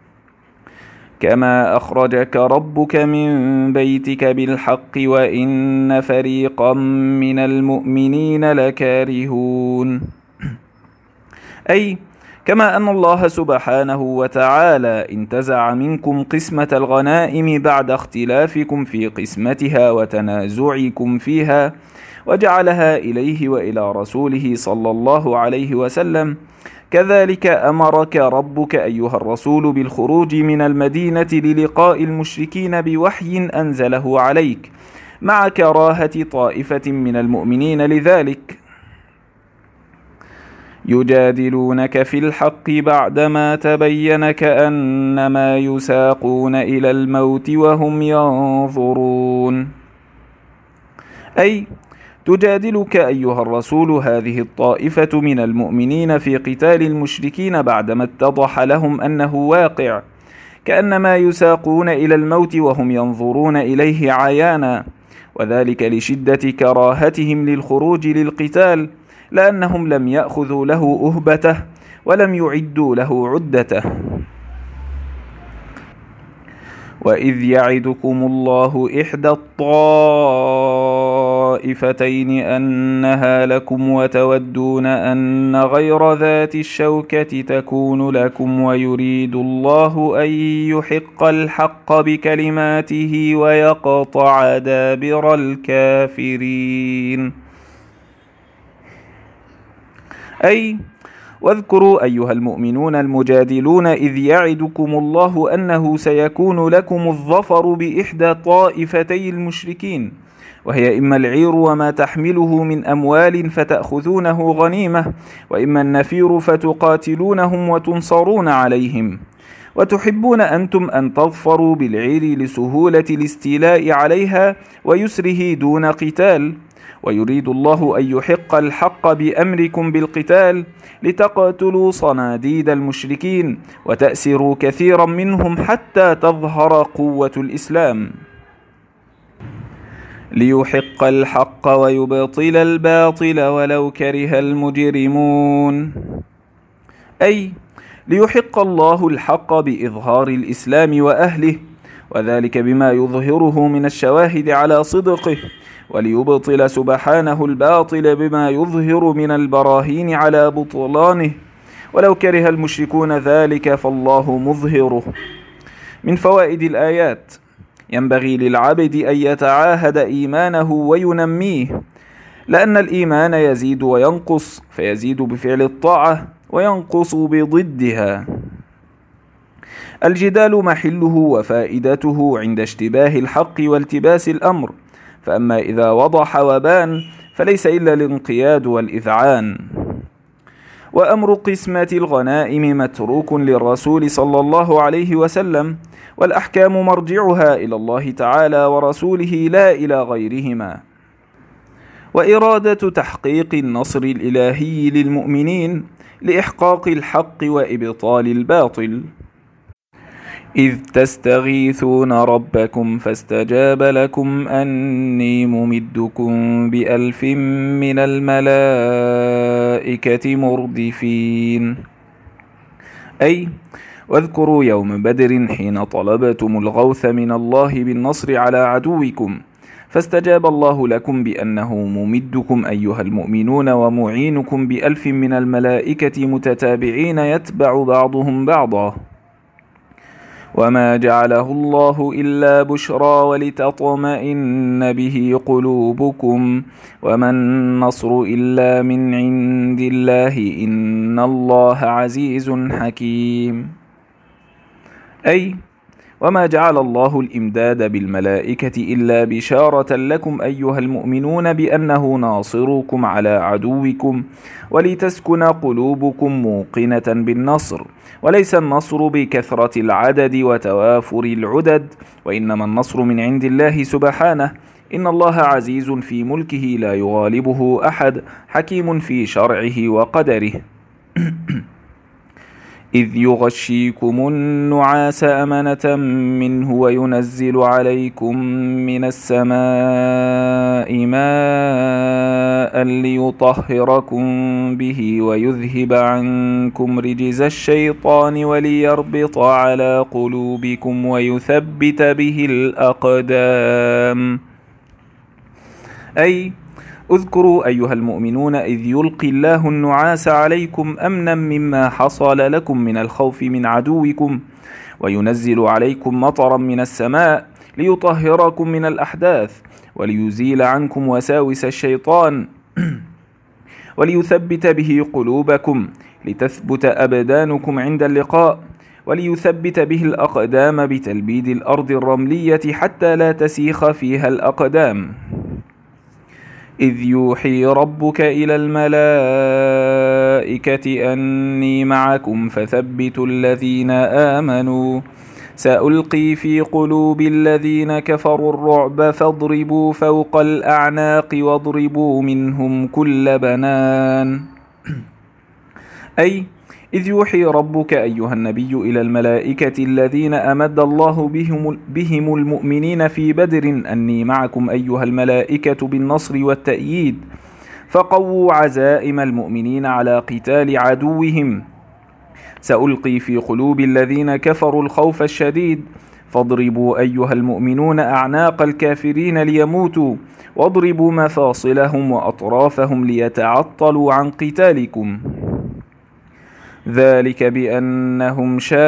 كما أخرجك ربك من بيتك بالحق وإن فريقا من المؤمنين لكارهون. أي كما أن الله سبحانه وتعالى انتزع منكم قسمة الغنائم بعد اختلافكم في قسمتها وتنازعكم فيها، وجعلها إليه وإلى رسوله صلى الله عليه وسلم، كذلك أمرك ربك أيها الرسول بالخروج من المدينة للقاء المشركين بوحي أنزله عليك، مع كراهة طائفة من المؤمنين لذلك. يجادلونك في الحق بعدما تبين كأنما يساقون إلى الموت وهم ينظرون. أي تجادلك أيها الرسول هذه الطائفة من المؤمنين في قتال المشركين بعدما اتضح لهم أنه واقع، كأنما يساقون إلى الموت وهم ينظرون إليه عيانا، وذلك لشدة كراهتهم للخروج للقتال، لأنهم لم يأخذوا له أهبته ولم يعدوا له عدته. وإذ يعدكم الله إحدى الطائفتين أنها لكم وتودون أن غير ذات الشوكة تكون لكم ويريد الله أن يحق الحق بكلماته ويقطع دابر الكافرين. أي واذكروا أيها المؤمنون المجادلون إذ يعدكم الله أنه سيكون لكم الظفر بإحدى طائفتي المشركين، وهي إما العير وما تحمله من أموال فتأخذونه غنيمة، وإما النفير فتقاتلونهم وتنصرون عليهم، وتحبون أنتم أن تظفروا بالعير لسهولة الاستيلاء عليها ويسره دون قتال، ويريد الله أن يحق الحق بأمركم بالقتال لتقاتلوا صناديد المشركين وتأسروا كثيرا منهم حتى تظهر قوة الإسلام، ليحق الحق ويبطل الباطل ولو كره المجرمون. أي ليحق الله الحق بإظهار الإسلام وأهله، وذلك بما يظهره من الشواهد على صدقه، وليبطل سبحانه الباطل بما يظهر من البراهين على بطلانه، ولو كره المشركون ذلك فالله مظهره. من فوائد الآيات: ينبغي للعبد أن يتعاهد إيمانه وينميه، لأن الإيمان يزيد وينقص، فيزيد بفعل الطاعة وينقص بضدها. الجدال محله وفائدته عند اشتباه الحق والتباس الأمر، فأما إذا وضح وبان فليس إلا الانقياد والإذعان. وأمر قسمة الغنائم متروك للرسول صلى الله عليه وسلم، والأحكام مرجعها إلى الله تعالى ورسوله لا إلى غيرهما. وإرادة تحقيق النصر الإلهي للمؤمنين لإحقاق الحق وإبطال الباطل. إذ تستغيثون ربكم فاستجاب لكم أني ممدكم بألف من الملائكة مردفين. أي واذكروا يوم بدر حين طلبتم الغوث من الله بالنصر على عدوكم، فاستجاب الله لكم بأنه ممدكم أيها المؤمنون ومعينكم بألف من الملائكة متتابعين يتبع بعضهم بعضا. وما جعله الله إلا بشرى ولتطمئن به قلوبكم، وما النصر إلا من عند الله إن الله عزيز حكيم. أي وما جعل الله الإمداد بالملائكة إلا بشارة لكم أيها المؤمنون بأنه ناصركم على عدوكم، ولتسكن قلوبكم موقنة بالنصر، وليس النصر بكثرة العدد وتوافر العدد، وإنما النصر من عند الله سبحانه. إن الله عزيز في ملكه لا يغالبه أحد، حكيم في شرعه وقدره. إذ يغشيكم النعاس أمنة منه وينزل عليكم من السماء ماء ليطهركم به ويذهب عنكم رجز الشيطان وليربط على قلوبكم ويثبت به الأقدام. أي اذكروا أيها المؤمنون إذ يلقي الله النعاس عليكم أمنا مما حصل لكم من الخوف من عدوكم، وينزل عليكم مطرا من السماء ليطهركم من الأحداث، وليزيل عنكم وساوس الشيطان، وليثبت به قلوبكم لتثبت أبدانكم عند اللقاء، وليثبت به الأقدام بتلبيد الأرض الرملية حتى لا تسيخ فيها الأقدام. إذ يوحي ربك إلى الملائكة أني معكم فثبتوا الذين آمنوا، سألقي في قلوب الذين كفروا الرعب فاضربوا فوق الأعناق واضربوا منهم كل بنان. أي إذ يوحي ربك أيها النبي إلى الملائكة الذين أمد الله بهم, بهم المؤمنين في بدر أني معكم أيها الملائكة بالنصر والتأييد، فقووا عزائم المؤمنين على قتال عدوهم. سألقي في قلوب الذين كفروا الخوف الشديد، فاضربوا أيها المؤمنون أعناق الكافرين ليموتوا، واضربوا مفاصلهم وأطرافهم ليتعطلوا عن قتالكم. ذلك بأنهم شاقوا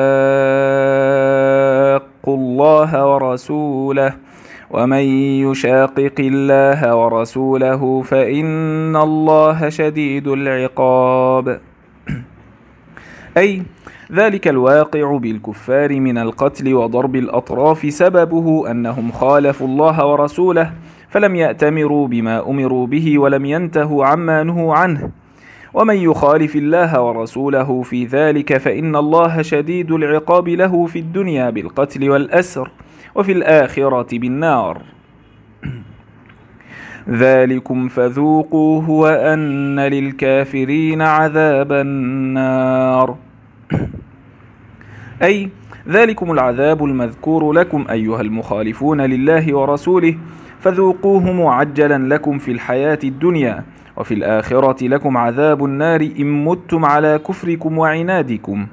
الله ورسوله، ومن يشاقق الله ورسوله فإن الله شديد العقاب. أي ذلك الواقع بالكفار من القتل وضرب الأطراف سببه أنهم خالفوا الله ورسوله فلم يأتمروا بما أمروا به ولم ينتهوا عما نهوا عنه، ومن يخالف الله ورسوله في ذلك فإن الله شديد العقاب له في الدنيا بالقتل والأسر، وفي الآخرة بالنار. ذلكم فذوقوه وأن للكافرين عذاب النار. أي ذلكم العذاب المذكور لكم أيها المخالفون لله ورسوله، فذوقوه معجلا لكم في الحياة الدنيا، وفي الآخرة لكم عذاب النار إن متم على كفركم وعنادكم.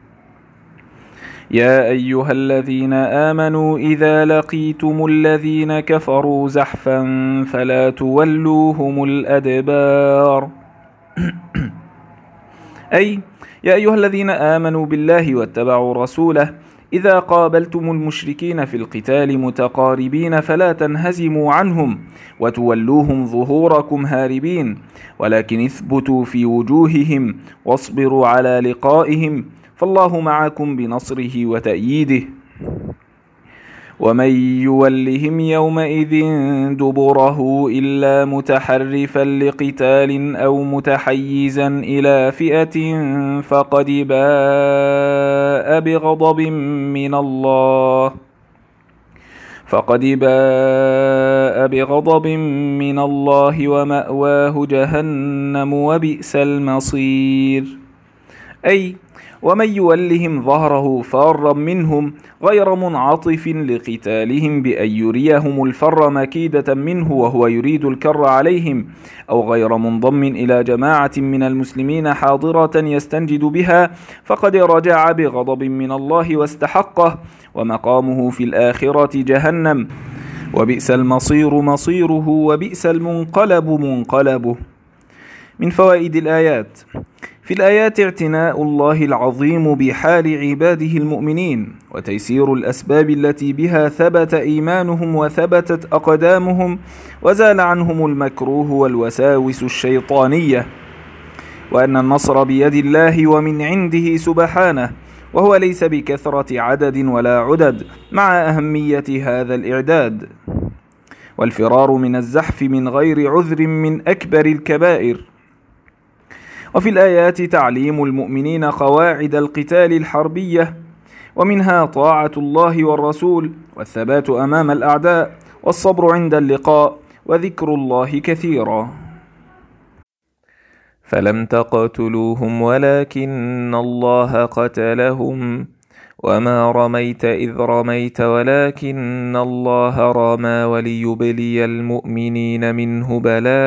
يا أيها الذين آمنوا إذا لقيتم الذين كفروا زحفا فلا تولوهم الأدبار. أي يا أيها الذين آمنوا بالله واتبعوا رسوله إذا قابلتم المشركين في القتال متقاربين فلا تنهزموا عنهم وتولوهم ظهوركم هاربين، ولكن اثبتوا في وجوههم واصبروا على لقائهم، فالله معكم بنصره وتأييده. ومن يولهم يومئذ دبره إلا متحرفا لقتال أو متحيزا إلى فئة فقد باء بغضب من الله فقد باء بغضب من الله ومأواه جهنم وبئس المصير. أي ومن يولهم ظهره فارا منهم غير منعطف لقتالهم بأن يريهم الفر مكيدة منه وهو يريد الكر عليهم، أو غير منضم إلى جماعة من المسلمين حاضرة يستنجد بها، فقد رجع بغضب من الله واستحقه، ومقامه في الآخرة جهنم، وبئس المصير مصيره، وبئس المنقلب منقلبه. من فوائد الآيات: في الآيات اعتناء الله العظيم بحال عباده المؤمنين، وتيسير الأسباب التي بها ثبت إيمانهم وثبتت أقدامهم وزال عنهم المكروه والوساوس الشيطانية، وأن النصر بيد الله ومن عنده سبحانه، وهو ليس بكثرة عدد ولا عدد مع أهمية هذا الإعداد، والفرار من الزحف من غير عذر من أكبر الكبائر. وفي الآيات تعليم المؤمنين قواعد القتال الحربية، ومنها طاعة الله والرسول، والثبات أمام الأعداء، والصبر عند اللقاء، وذكر الله كثيرا. فلم تقتلوهم ولكن الله قتلهم وما رميت إذ رميت ولكن الله رمى وليبلي المؤمنين منه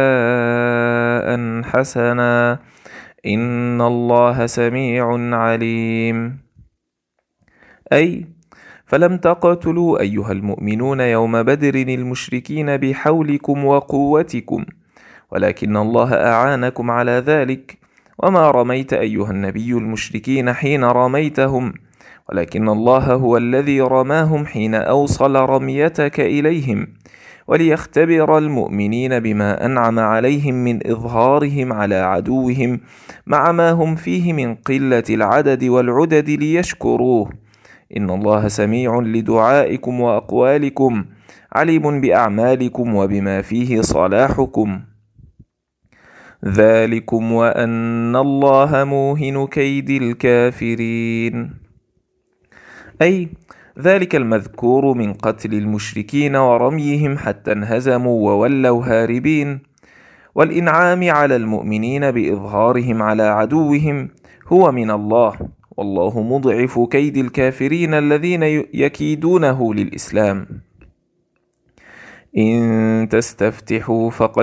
بلاء حسنا إن الله سميع عليم. أي فلم تقتلوا أيها المؤمنون يوم بدر المشركين بحولكم وقوتكم، ولكن الله أعانكم على ذلك، وما رميت أيها النبي المشركين حين رميتهم، ولكن الله هو الذي رماهم حين أوصل رميتك إليهم، وليختبر المؤمنين بما أنعم عليهم من إظهارهم على عدوهم مع ما هم فيه من قلة العدد والعدد ليشكروه. إن الله سميع لدعائكم وأقوالكم عليم بأعمالكم وبما فيه صلاحكم. ذلكم وأن الله موهن كيد الكافرين. أي ذلك المذكور من قتل المشركين ورميهم حتى انهزموا وولوا هاربين، والإنعام على المؤمنين بإظهارهم على عدوهم هو من الله، والله مضعف كيد الكافرين الذين يكيدونه للإسلام. إن تستفتحوا فقد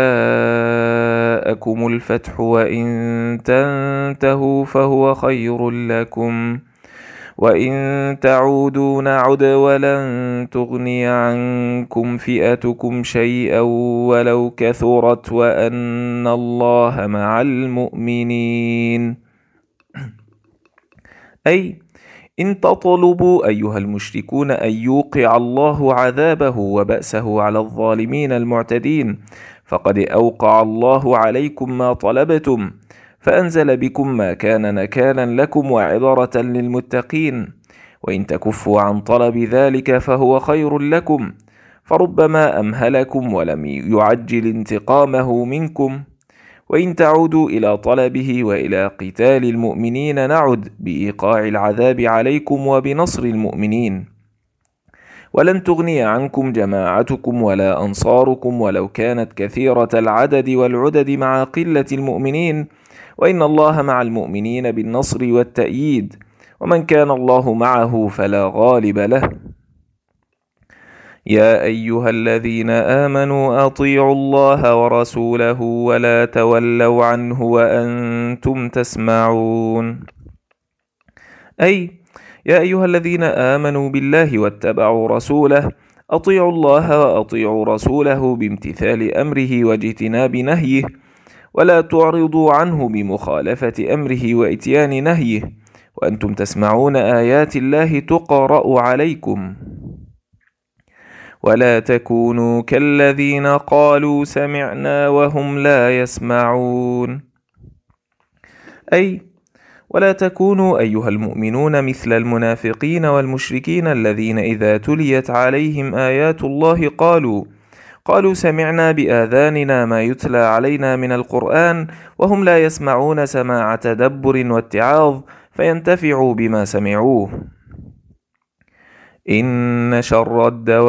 جاءكم الفتح وإن تنتهوا فهو خير لكم وإن تعودوا نعد ولن تغني عنكم فئتكم شيئا ولو كثرت وأن الله مع المؤمنين. أي إن تطلبوا أيها المشركون أن يوقع الله عذابه وبأسه على الظالمين المعتدين، فقد أوقع الله عليكم ما طلبتم، فأنزل بكم ما كان نكالا لكم وعظرة للمتقين، وإن تكفوا عن طلب ذلك فهو خير لكم، فربما أمهلكم ولم يعجل انتقامه منكم، وإن تعودوا إلى طلبه وإلى قتال المؤمنين نعد بإيقاع العذاب عليكم وبنصر المؤمنين، ولن تغني عنكم جماعتكم ولا أنصاركم ولو كانت كثيرة العدد والعدد مع قلة المؤمنين، وإن الله مع المؤمنين بالنصر والتأييد، ومن كان الله معه فلا غالب له. يا أيها الذين آمنوا أطيعوا الله ورسوله ولا تولوا عنه وأنتم تسمعون. أي يا أيها الذين آمنوا بالله واتبعوا رسوله، أطيعوا الله وأطيعوا رسوله بامتثال أمره واجتناب نهيه، ولا تعرضوا عنه بمخالفة أمره وإتيان نهيه، وأنتم تسمعون آيات الله تقرأ عليكم. ولا تكونوا كالذين قالوا سمعنا وهم لا يسمعون. أي ولا تكونوا أيها المؤمنون مثل المنافقين والمشركين الذين إذا تليت عليهم آيات الله قالوا قالوا سمعنا بآذاننا ما يتلى علينا من القرآن، وهم لا يسمعون سماع تدبر واتعاظ فينتفعوا بما سمعوه. إن شر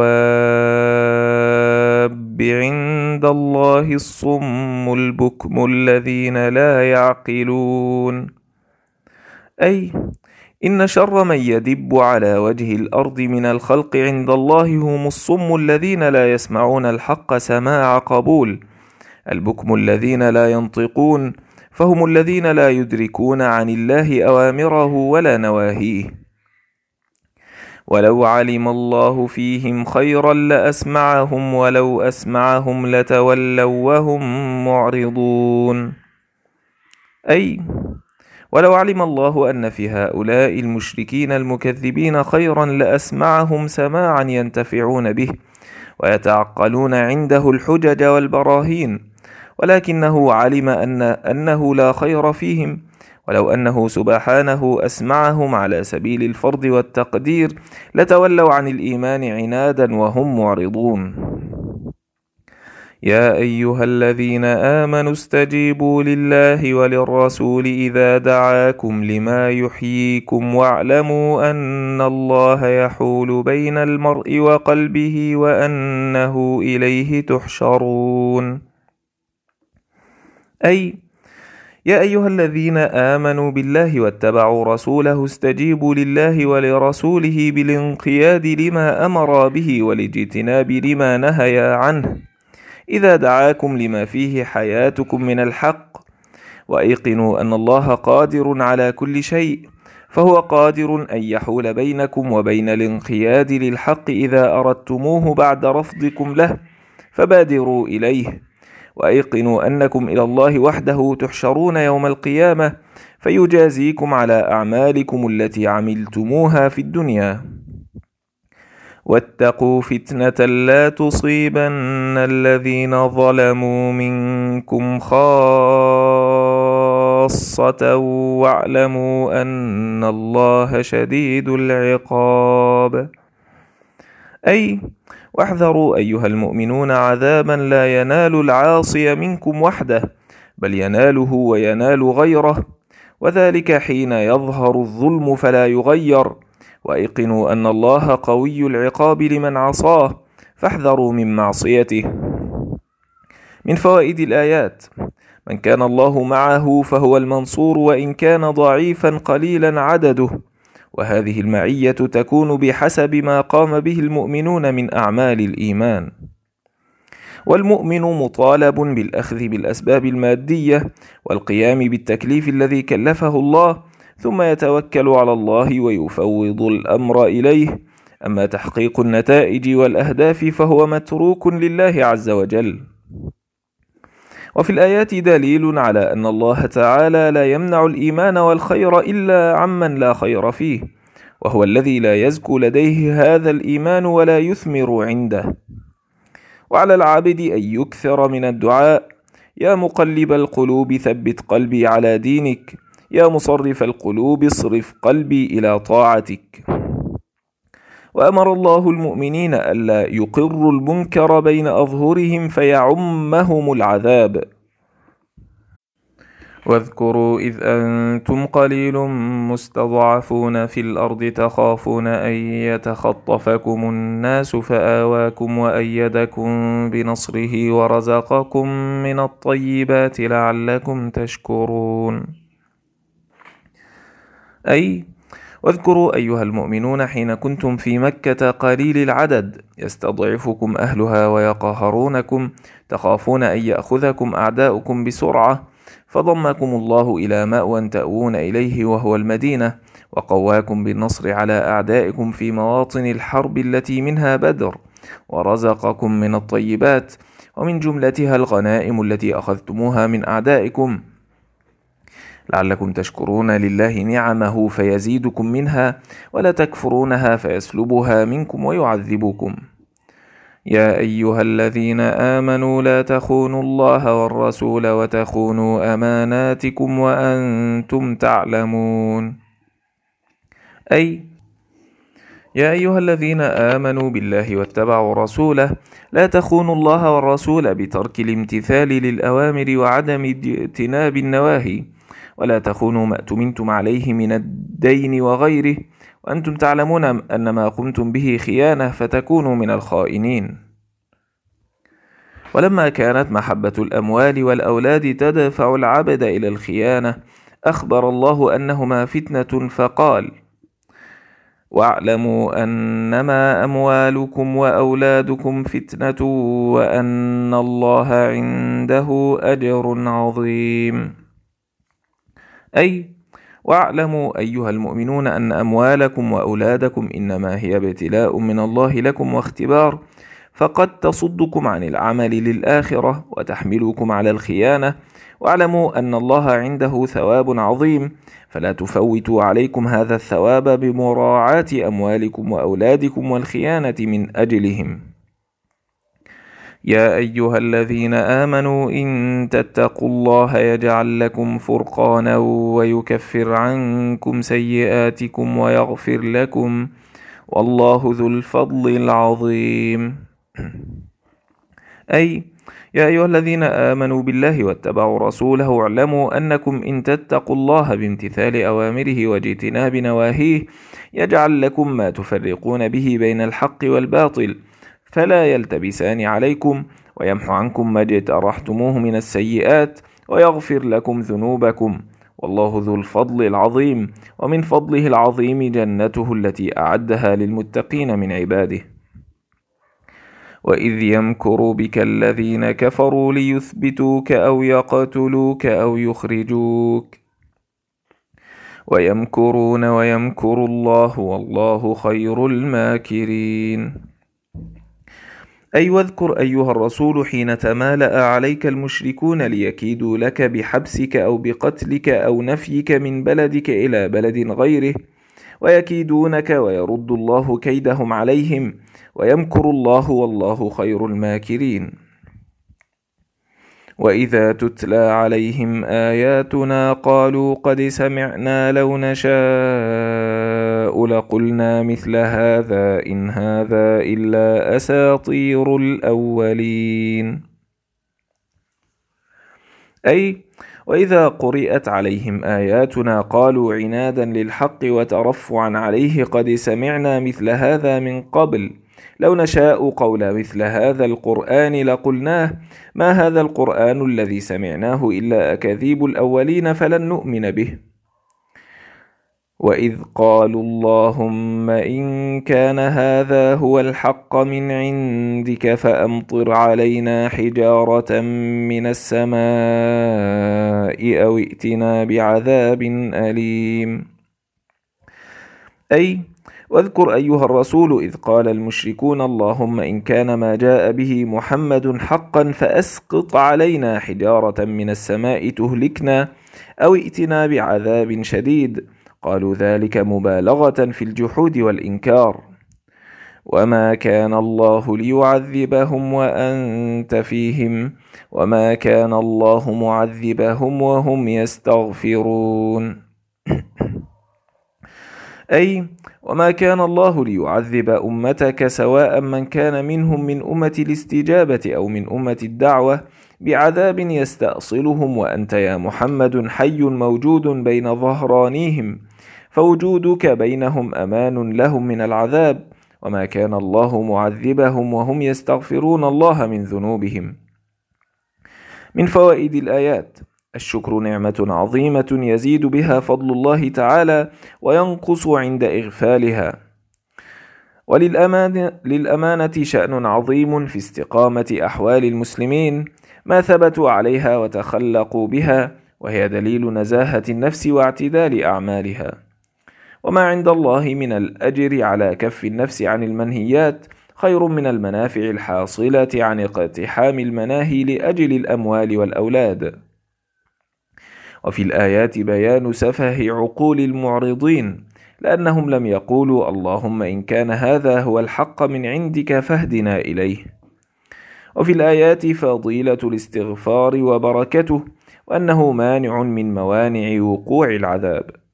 الدواب عند الله الصم البكم الذين لا يعقلون. أي إن شر من يدب على وجه الأرض من الخلق عند الله هم الصم الذين لا يسمعون الحق سماع قبول، البكم الذين لا ينطقون، فهم الذين لا يدركون عن الله أوامره ولا نواهيه. ولو علم الله فيهم خيرا لأسمعهم ولو أسمعهم لتولوا وهم معرضون. أي ولو علم الله أن في هؤلاء المشركين المكذبين خيرا لأسمعهم سماعا ينتفعون به ويتعقلون عنده الحجج والبراهين، ولكنه علم أن أنه لا خير فيهم، ولو أنه سبحانه أسمعهم على سبيل الفرض والتقدير لتولوا عن الإيمان عنادا وهم معرضون. يا أيها الذين آمنوا استجيبوا لله وللرسول إذا دعاكم لما يحييكم واعلموا أن الله يحول بين المرء وقلبه وأنه إليه تحشرون. أي يا أيها الذين آمنوا بالله واتبعوا رسوله استجيبوا لله ولرسوله بالانقياد لما أمر به والاجتناب لما نهى عنه إذا دعاكم لما فيه حياتكم من الحق، وأيقنوا أن الله قادر على كل شيء، فهو قادر أن يحول بينكم وبين الانقياد للحق إذا أردتموه بعد رفضكم له، فبادروا إليه، وأيقنوا أنكم إلى الله وحده تحشرون يوم القيامة فيجازيكم على أعمالكم التي عملتموها في الدنيا. واتقوا فتنة لا تصيبن الذين ظلموا منكم خاصة واعلموا أن الله شديد العقاب. أي واحذروا أيها المؤمنون عذابا لا ينال العاصي منكم وحده، بل يناله وينال غيره، وذلك حين يظهر الظلم فلا يغير، وأيقنوا أن الله قوي العقاب لمن عصاه فاحذروا من معصيته. من فوائد الآيات: من كان الله معه فهو المنصور وإن كان ضعيفا قليلا عدده، وهذه المعية تكون بحسب ما قام به المؤمنون من أعمال الإيمان. والمؤمن مطالب بالأخذ بالأسباب المادية والقيام بالتكليف الذي كلفه الله، ثم يتوكل على الله ويفوض الأمر إليه. أما تحقيق النتائج والأهداف فهو متروك لله عز وجل. وفي الآيات دليل على أن الله تعالى لا يمنع الإيمان والخير إلا عمن لا خير فيه، وهو الذي لا يزكو لديه هذا الإيمان ولا يثمر عنده. وعلى العابد أن يكثر من الدعاء يا مقلب القلوب ثبت قلبي على دينك، يا مصرف القلوب اصرف قلبي إلى طاعتك. وأمر الله المؤمنين ألا يقروا المنكر بين أظهرهم فيعمهم العذاب. واذكروا إذ أنتم قليل مستضعفون في الأرض تخافون أن يتخطفكم الناس فآواكم وأيدكم بنصره ورزقكم من الطيبات لعلكم تشكرون. أي واذكروا أيها المؤمنون حين كنتم في مكة قليل العدد يستضعفكم أهلها ويقهرونكم تخافون أن يأخذكم أعداؤكم بسرعة، فضمكم الله إلى مأوى تأوون إليه وهو المدينة، وقواكم بالنصر على أعدائكم في مواطن الحرب التي منها بدر، ورزقكم من الطيبات ومن جملتها الغنائم التي أخذتموها من أعدائكم لعلكم تشكرون لله نعمه فيزيدكم منها ولا تكفرونها فيسلبها منكم ويعذبكم. يا أيها الذين آمنوا لا تخونوا الله والرسول وتخونوا أماناتكم وأنتم تعلمون. أي يا أيها الذين آمنوا بالله واتبعوا رسوله لا تخونوا الله والرسول بترك الامتثال للأوامر وعدم اجتناب النواهي، ولا تخونوا ما اؤتمنتم عليه من الدين وغيره وأنتم تعلمون أن ما قمتم به خيانة فتكونوا من الخائنين. ولما كانت محبة الأموال والأولاد تدفع العبد إلى الخيانة أخبر الله أنهما فتنة فقال: واعلموا أنما أموالكم وأولادكم فتنة وأن الله عنده أجر عظيم. أي واعلموا أيها المؤمنون أن أموالكم وأولادكم إنما هي ابتلاء من الله لكم واختبار، فقد تصدكم عن العمل للآخرة وتحملكم على الخيانة، واعلموا أن الله عنده ثواب عظيم، فلا تفوتوا عليكم هذا الثواب بمراعاة أموالكم وأولادكم والخيانة من أجلهم. يا أيها الذين آمنوا إن تتقوا الله يجعل لكم فرقانا ويكفر عنكم سيئاتكم ويغفر لكم، والله ذو الفضل العظيم. أي يا أيها الذين آمنوا بالله واتبعوا رسوله اعلموا أنكم إن تتقوا الله بامتثال أوامره واجتناب نواهيه يجعل لكم ما تفرقون به بين الحق والباطل، فلا يلتبسان عليكم، ويمحو عنكم ما اجترحتموه من السيئات ويغفر لكم ذنوبكم، والله ذو الفضل العظيم. ومن فضله العظيم جنته التي أعدها للمتقين من عباده. وإذ يمكر بك الذين كفروا ليثبتوك أو يقتلوك أو يخرجوك ويمكرون ويمكر الله والله خير الماكرين. أي واذكر أيها الرسول حين تمالأ عليك المشركون ليكيدوا لك بحبسك أو بقتلك أو نفيك من بلدك إلى بلد غيره، ويكيدونك ويرد الله كيدهم عليهم، ويمكر الله والله خير الماكرين. وإذا تتلى عليهم آياتنا قالوا قد سمعنا لو نشاء لقلنا مثل هذا إن هذا إلا أساطير الأولين. أي وإذا قرئت عليهم آياتنا قالوا عنادا للحق وترفعا عليه قد سمعنا مثل هذا من قبل لو نشاء قول مثل هذا القرآن لقلناه ما هذا القرآن الذي سمعناه إلا أكاذيب الأولين فلن نؤمن به. وإذ قالوا اللهم إن كان هذا هو الحق من عندك فأمطر علينا حجارة من السماء أو ائتنا بعذاب أليم. أي واذكر أيها الرسول إذ قال المشركون اللهم إن كان ما جاء به محمد حقا فأسقط علينا حجارة من السماء تهلكنا أو ائتنا بعذاب شديد، قالوا ذلك مبالغة في الجحود والإنكار. وما كان الله ليعذبهم وأنت فيهم وما كان الله معذبهم وهم يستغفرون. أي وما كان الله ليعذب أمتك سواء من كان منهم من أمة الاستجابة أو من أمة الدعوة بعذاب يستأصلهم وأنت يا محمد حي موجود بين ظهرانيهم، فوجودك بينهم أمان لهم من العذاب. وما كان الله معذبهم وهم يستغفرون الله من ذنوبهم. من فوائد الآيات: الشكر نعمة عظيمة يزيد بها فضل الله تعالى وينقص عند إغفالها. وللأمانة للأمانة شأن عظيم في استقامة أحوال المسلمين ما ثبتوا عليها وتخلقوا بها، وهي دليل نزاهة النفس واعتدال أعمالها. وما عند الله من الأجر على كف النفس عن المنهيات خير من المنافع الحاصلة عن اقتحام المناهي لأجل الأموال والأولاد. وفي الآيات بيان سفه عقول المعرضين، لأنهم لم يقولوا اللهم إن كان هذا هو الحق من عندك فاهدنا إليه. وفي الآيات فضيلة الاستغفار وبركته، وأنه مانع من موانع وقوع العذاب.